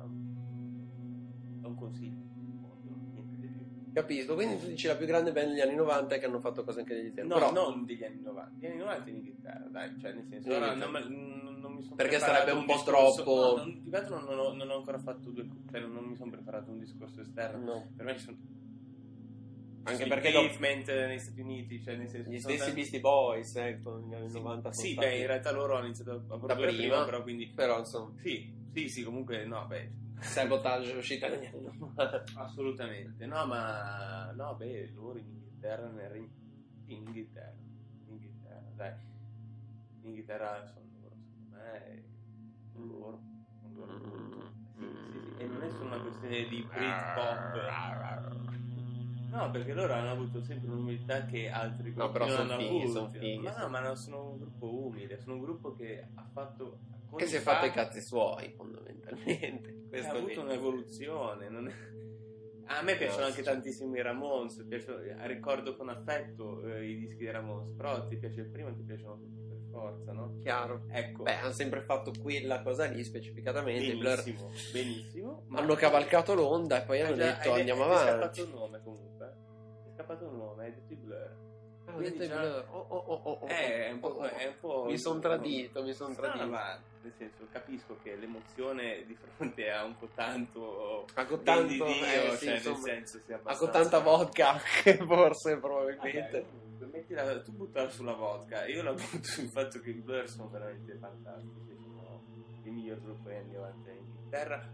è un consiglio, niente di più. Capisco, quindi tu dici la più grande band degli anni novanta che hanno fatto cose anche degli tempi. No, Però, non degli anni novanta, gli anni novanta in Inghilterra, dai, cioè nel senso, In ora Inghilterra. non, me- non- non mi sono Perché preparato sarebbe un po' discorso- troppo- no, non, più che altro non, ho, non ho ancora fatto due, cioè non mi sono preparato un discorso esterno, no. per me ci sono Anche i perché dopo- Pavement negli Stati Uniti, cioè nel senso gli ci sono stessi tanti- Beastie Boys, ecco, negli anni sì, novanta sono sì, stati- beh, in realtà loro hanno iniziato a da produrre prima, prima, però quindi però insomma, sì, sì, sì, comunque no, beh, Sabotage è uscita negli anni novanta. assolutamente. No, ma no, beh, loro in Inghilterra, nel, in Inghilterra, in Inghilterra, dai, in Inghilterra sono loro, secondo me, sono loro, sono loro. Sì, sì, sì. E non è solo una questione di Britpop. No, perché loro hanno avuto sempre un'umiltà che altri No, gruppi però non son hanno fighi, avuto. son fighi, ma no, son- ma no, sono un gruppo umile, sono un gruppo che ha fatto con Che si è i fatto i fatti- cazzi suoi, fondamentalmente. ha Questo avuto lì. un'evoluzione. non è- A me piacciono No, anche sì. tantissimo i Ramones, piacciono- ricordo con affetto eh, i dischi dei Ramones, però ti piace il primo, ti piacciono tutti per forza, no? Chiaro. Ecco, Beh, hanno sempre fatto quella cosa lì specificatamente. i Blur benissimo, benissimo. ma- hanno cavalcato l'onda e poi Hai hanno già- detto hai- andiamo ti è avanti. scappato il nome comunque, ti è scappato il nome, hai detto i Blur. Ah, ho Quindi detto i già- Blur. Oh, oh, oh, oh, oh, Eh, è un po', oh, oh. è un po'- Mi son tradito, mi son No, tradito. no, ma nel senso, capisco che l'emozione di fronte a un po' tanto Ma con ben tanto, di Dio, eh, sì, cioè insomma, nel senso sia Ma abbastanza... con tanta vodka, che forse Vabbè, probabilmente. comunque, mettila, tu buttala sulla vodka, io la butto sul fatto che i Blur sono veramente fantastici, sono i migliori gruppi degli anni novanta in Inghilterra,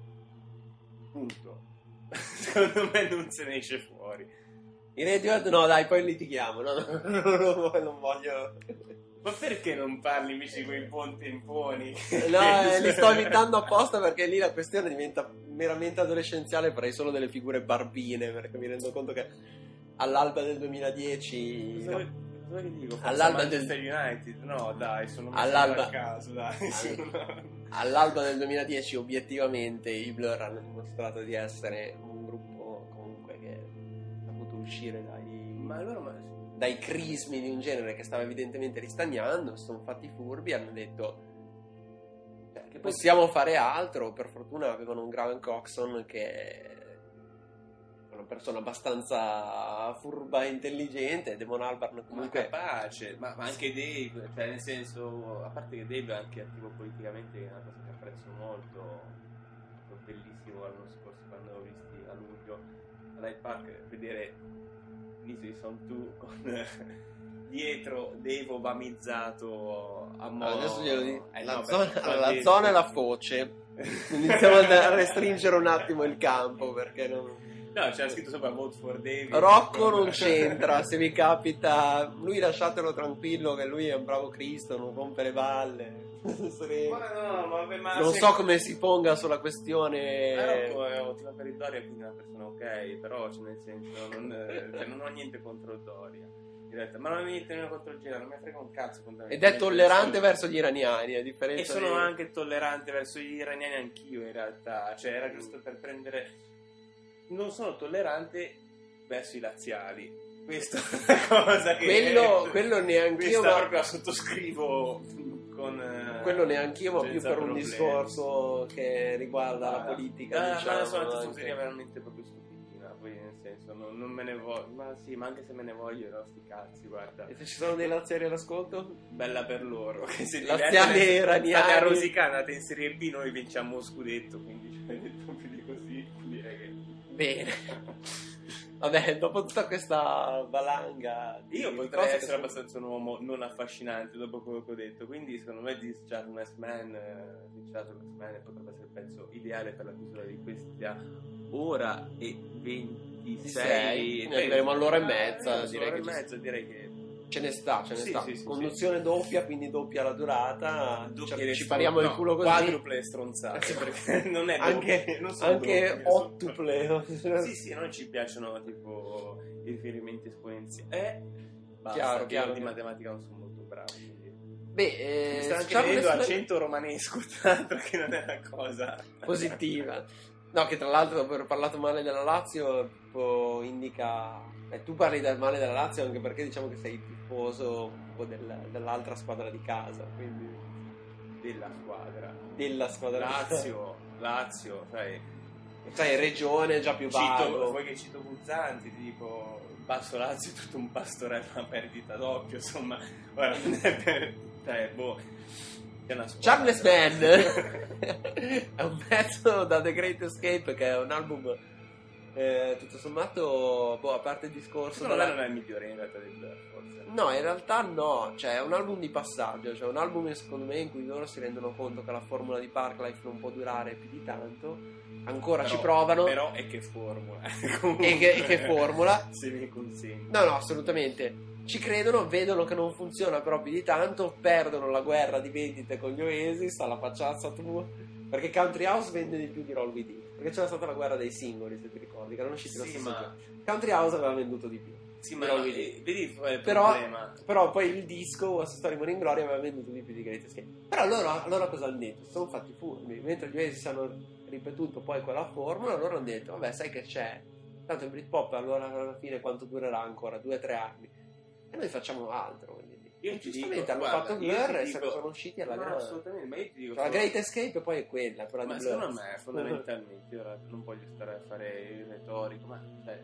punto. Secondo me non se ne esce fuori. I Radiohead no, dai, poi litighiamo. No, no, no, no, non voglio. Ma perché non parli invece di quei pontemponi? No, eh, li sto evitando apposta perché lì la questione diventa meramente adolescenziale. Farei solo delle figure barbine perché mi rendo conto che all'alba del duemiladieci. Cosa vuoi, cosa vuoi che dico? Forza All'alba Manchester United? No, dai, sono messo All'alba- a caso, dai. All- All'alba del duemiladieci, obiettivamente, i Blur hanno dimostrato di essere un gruppo comunque che ha potuto uscire dai. Ma allora, ma... dai crismi di un genere che stava evidentemente ristagnando, si sono fatti furbi, hanno detto Cioè, che poi possiamo fare altro. Per fortuna avevano un Graham Coxon che è una persona abbastanza furba e intelligente. Devon Albarn ma comunque capace, ma, ma anche Dave, cioè nel senso, a parte che Dave è anche attivo politicamente, che è una cosa che apprezzo molto, è stato bellissimo l'anno scorso quando l'ho visti a luglio all'Hyde Park, vedere l'inizio di Song due con dietro Dave obamizzato a modo... adesso glielo dico, Eh, la, no, zona, perché qua la dentro- zona e la foce. Iniziamo a restringere un attimo il campo perché non... No, c'era scritto sopra Vote for David. Rocco non c'entra, se vi capita, lui lasciatelo tranquillo che lui è un bravo Cristo, non rompe le balle. Sereno. Ma no, ma, vabbè, ma Non se- so come si ponga sulla questione. Eh, Rocco è ottima per il Doria, quindi è una persona ok, però cioè, nel senso non, eh, cioè, non ho niente contro il Doria, in realtà, ma non ho niente nemmeno contro il genere, non mi frega un cazzo contro Ed è tollerante sono, verso gli iraniani, a e differenza sono di... anche tollerante verso gli iraniani anch'io in realtà, cioè era giusto per prendere, non sono tollerante verso i laziali, questa è una cosa che Quello, quello neanch'io, questa ma... proprio la sottoscrivo con eh, quello neanch'io, ma più senza per un problemi. discorso che riguarda la Ah, politica, ah, diciamo. ma la sua anche. tifoseria è veramente proprio stupidina, poi nel senso non, non me ne voglio, ma sì, ma anche se me ne voglio, no, sti cazzi, guarda, E se ci sono dei laziali all'ascolto? bella per loro, che se Laziali divertono, iraniani. state a rosicare, andate in Serie B, noi vinciamo lo scudetto, quindi cioè, detto più di così, direi che... Bene. Vabbè, dopo tutta questa valanga di Io cose potrei che essere sono- abbastanza un uomo non affascinante dopo quello che ho detto, quindi secondo me This Charles Man, eh, This Charles Man potrebbe essere il pezzo ideale per la chiusura di questa ora e ventisei. sei, ne arriveremo all'ora e mezza, Eh, direi all'ora che e ci- mezza, direi che Ce ne sta, ce ne Sì, sta. sì, sì, Conduzione doppia, quindi doppia la durata. doppie Ci, le ci stron- pariamo il no, culo così. quadruple stronzate, perché non è Anche, doppie, non sono anche doppie, sono- ottuple. Sì, sì, a noi ci piacciono tipo i riferimenti esponenziali. Eh, basta, Chiaro, che chiaro. io di matematica non sono molto bravo, quindi... Beh, eh, Mi sta anche Charles vedendo Mann- accento romanesco, tra l'altro, che non è una cosa positiva. No, che tra l'altro dopo aver parlato male della Lazio, tipo, indica... Eh, tu parli del male della Lazio anche perché diciamo che sei tifoso un po' del- dell'altra squadra di casa, quindi della squadra. della squadra di casa. Lazio, Lazio, sai. Sai, regione già più Cito, vago. vuoi che cito Guzzanti, ti dico Basso Lazio è tutto un pastorello, una perdita d'occhio, insomma, ora non è per... cioè, boh, è una squadra. Charles Mann è un pezzo da The Great Escape, che è un album eh, tutto sommato, boh, a parte il discorso Secondo me della- non è il migliore in realtà del Blur, forse. No, in realtà no, cioè è un album di passaggio, cioè un album secondo me in cui loro si rendono conto che la formula di Parklife non può durare più di tanto, ancora Però- ci provano, Però è che formula. e che, e che formula. Se mi consenti. No, no, assolutamente. Ci credono, vedono che non funziona però più di tanto, perdono la guerra di vendite con gli Oasis, alla facciazza tu, perché Country House vende di più di Roll With It, perché c'era stata la guerra dei singoli, se ti ricordi, che erano usciti lo Sì, stesso ma- giorno. Country House aveva venduto di più. Sì, ma Roll no, With It. eh, vedi qual è il Però, problema? però poi il disco What's the Story Morning Glory aveva venduto di più di Great Escape. Però loro, loro cosa hanno detto? Si sono fatti furbi. Mentre gli Oasis hanno ripetuto poi quella formula, loro hanno detto vabbè, sai che c'è, tanto il Britpop allora alla fine quanto durerà ancora? Due o tre anni, e noi facciamo altro. Quindi. Io E ti giustamente dico, hanno guarda, fatto io ti Blur e dico- sono, sono usciti alla No, grande. assolutamente, ma io ti dico Cioè, la solo- Great Escape poi è quella, quella Ma di Blur. secondo me, fondamentalmente, ora non voglio stare a fare il retorico, ma cioè,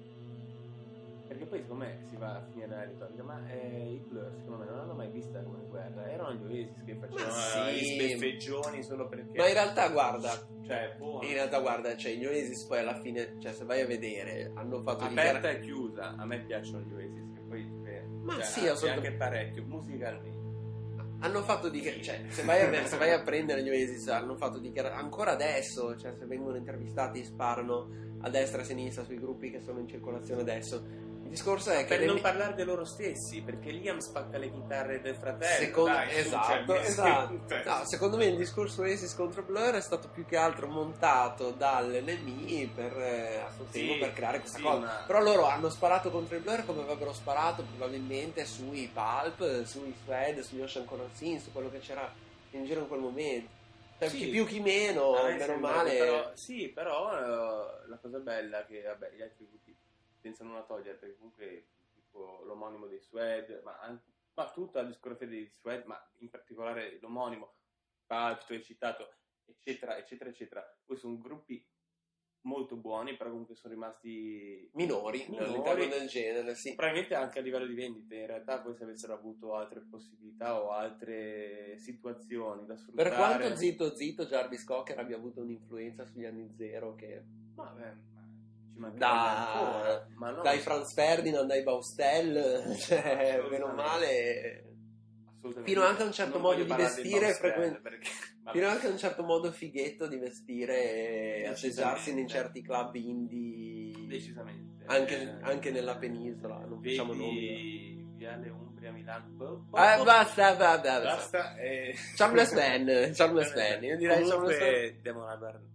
perché poi secondo me si va a finire nella retorica, ma eh, i Blur secondo me non hanno mai vista come guerra, erano gli Oasis che facevano Ma eh, sì. gli sbeffeggioni solo perché... Ma in realtà guarda, cioè, boh, in realtà guarda, cioè gli Oasis poi alla fine, cioè se vai a vedere, hanno fatto aperta e chiusa, a me piacciono gli Oasis, che poi eh, Ma cioè, sì, anzi, assolutamente. anche parecchio, musicalmente. Hanno fatto di cioè, se vai, a, se vai a prendere gli Oasis, hanno fatto dichiarazioni ancora adesso, cioè se vengono intervistati sparano a destra e a sinistra sui gruppi che sono in circolazione adesso. Il discorso è che Per le- non parlare di loro stessi, perché Liam spacca le chitarre del fratello. secondo, dai, su, esatto, cioè, esatto. cioè, No, secondo me il discorso Oasis contro Blur è stato più che altro montato dall'N M I per eh, a suo Sì, tempo per creare questa sì, cosa. ma- Però loro hanno sparato contro i Blur come avrebbero sparato probabilmente sui Pulp, sui Suede, sugli Ocean Color Scene, su quello che c'era in giro in quel momento. Cioè, Sì. chi più chi meno, A me meno sembra male. che però- sì, però eh, la cosa bella è che vabbè, gli altri gruppi senza nulla togliere, perché comunque tipo l'omonimo dei Suede, ma, anche, ma tutta la discografia dei Suede, ma in particolare l'omonimo, Pulp, tu hai citato, eccetera, eccetera, eccetera. Poi sono gruppi molto buoni, però comunque sono rimasti minori, minori. all'interno del genere, sì. Probabilmente anche a livello di vendite, in realtà poi se avessero avuto altre possibilità o altre situazioni da sfruttare. Per quanto Zitto Zitto Jarvis Cocker abbia avuto un'influenza sugli anni zero che Vabbè, ma ci mancherebbe da, ancora, ma no, dai Franz Ferdinand, dai Baustel, cioè, Assolutamente. meno male, assolutamente. fino anche a un certo Non modo voglio di parlare dei vestire Baustel, frequen- perché, vabbè. fino anche a un certo modo fighetto di vestire e Decisamente. atteggiarsi in certi club indie, Decisamente. anche, Eh, anche nella penisola, non facciamo nomi. vedi Viale Umbria, Milano. Boh, boh, Eh, boh. basta, basta, basta. Basta. eh. Charles Mann, Charles Mann, io direi Charles Mann. Comunque, diamo una guarda.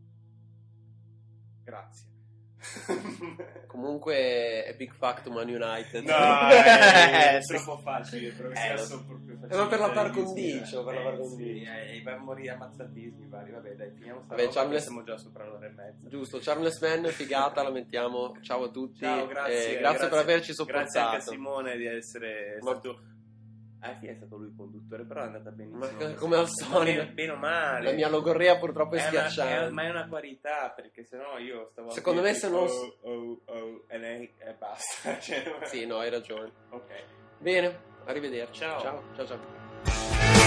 Grazie. Comunque è big fuck to Man United. No, è, Eh, sì. troppo facile, però Eh, sia lo so. so proprio Eh, ma per la par facile, condicio, per la eh, par sì, condicio. eh, i memory ammazzatismi vari, vabbè dai, finiamo sta Vabbè, roba, Charles- che siamo già sopra l'ora e mezza. Giusto, Charles Mann, figata, la mettiamo. Ciao a tutti. Ciao, grazie, eh, grazie per averci Grazie anche a sopportato. Simone di essere Ma- stato... Alla fine è stato lui il conduttore, però è andata benissimo. Ma così. come al solito. Bene, bene o male. La mia logorrea purtroppo è È una- schiacciante. è- ma è una qualità, perché sennò io stavo... Secondo me se non- Oh, oh, oh, e lei... e basta. Cioè, Sì, no, hai ragione. ok. Bene, arrivederci. Ciao. Ciao, ciao, ciao.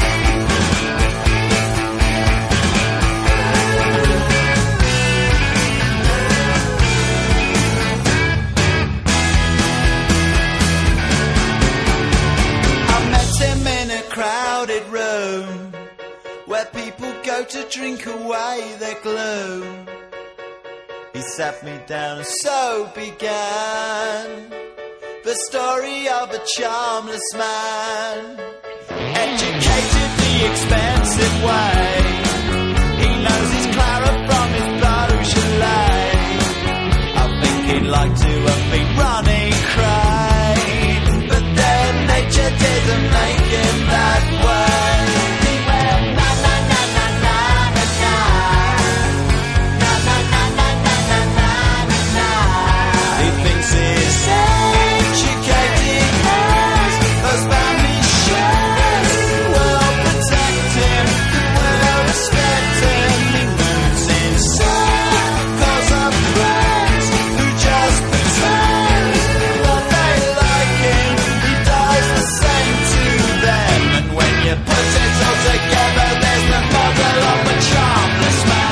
I met him in a crowded room where people go to drink away their gloom. He sat me down and so began the story of a charmless man, educated the expensive way. He knows his Clara from his Beaujolais. I think he'd like to have been running Crane, but then they future didn't make him that way. Well, na na na na na na na. Na na na na na na na na. He thinks he's educated as those family shares will protect him, will respect him. He moves in circles of friends who just pretend that they like him. He does the same to them, and when you put it all together, there's the model of a charmless man.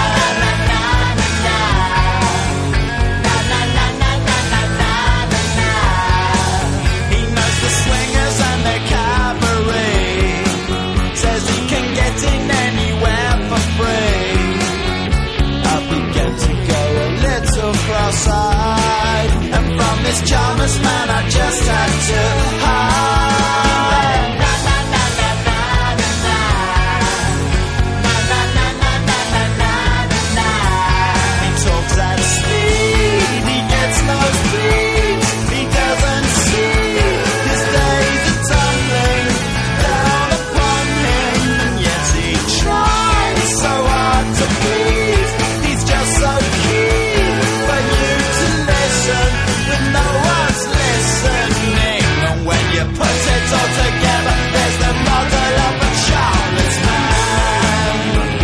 He knows the swingers and their cabaret, says he can get in anywhere for free. I began to go a little cross-eyed, and from this charmless man I just had to hide. Na na na na na na na. Na na na na na na na na. He talks at speed, he gets no speed, he doesn't see his days are tumbling down upon him, and yet he tries so hard to please. He's just so keen for you to listen when no one's listening. And when you put it all together, there's the model of a charmless man.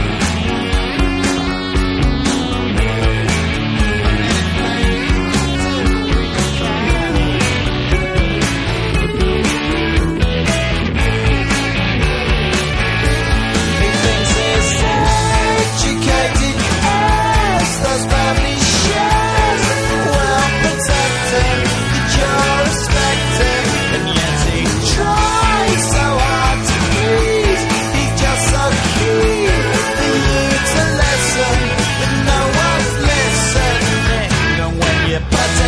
He thinks he's educated as those family shares will protect him, that you'll respect him, and yet he tries so hard to please. He's just so keen for you to listen, but no one's listening. And when you put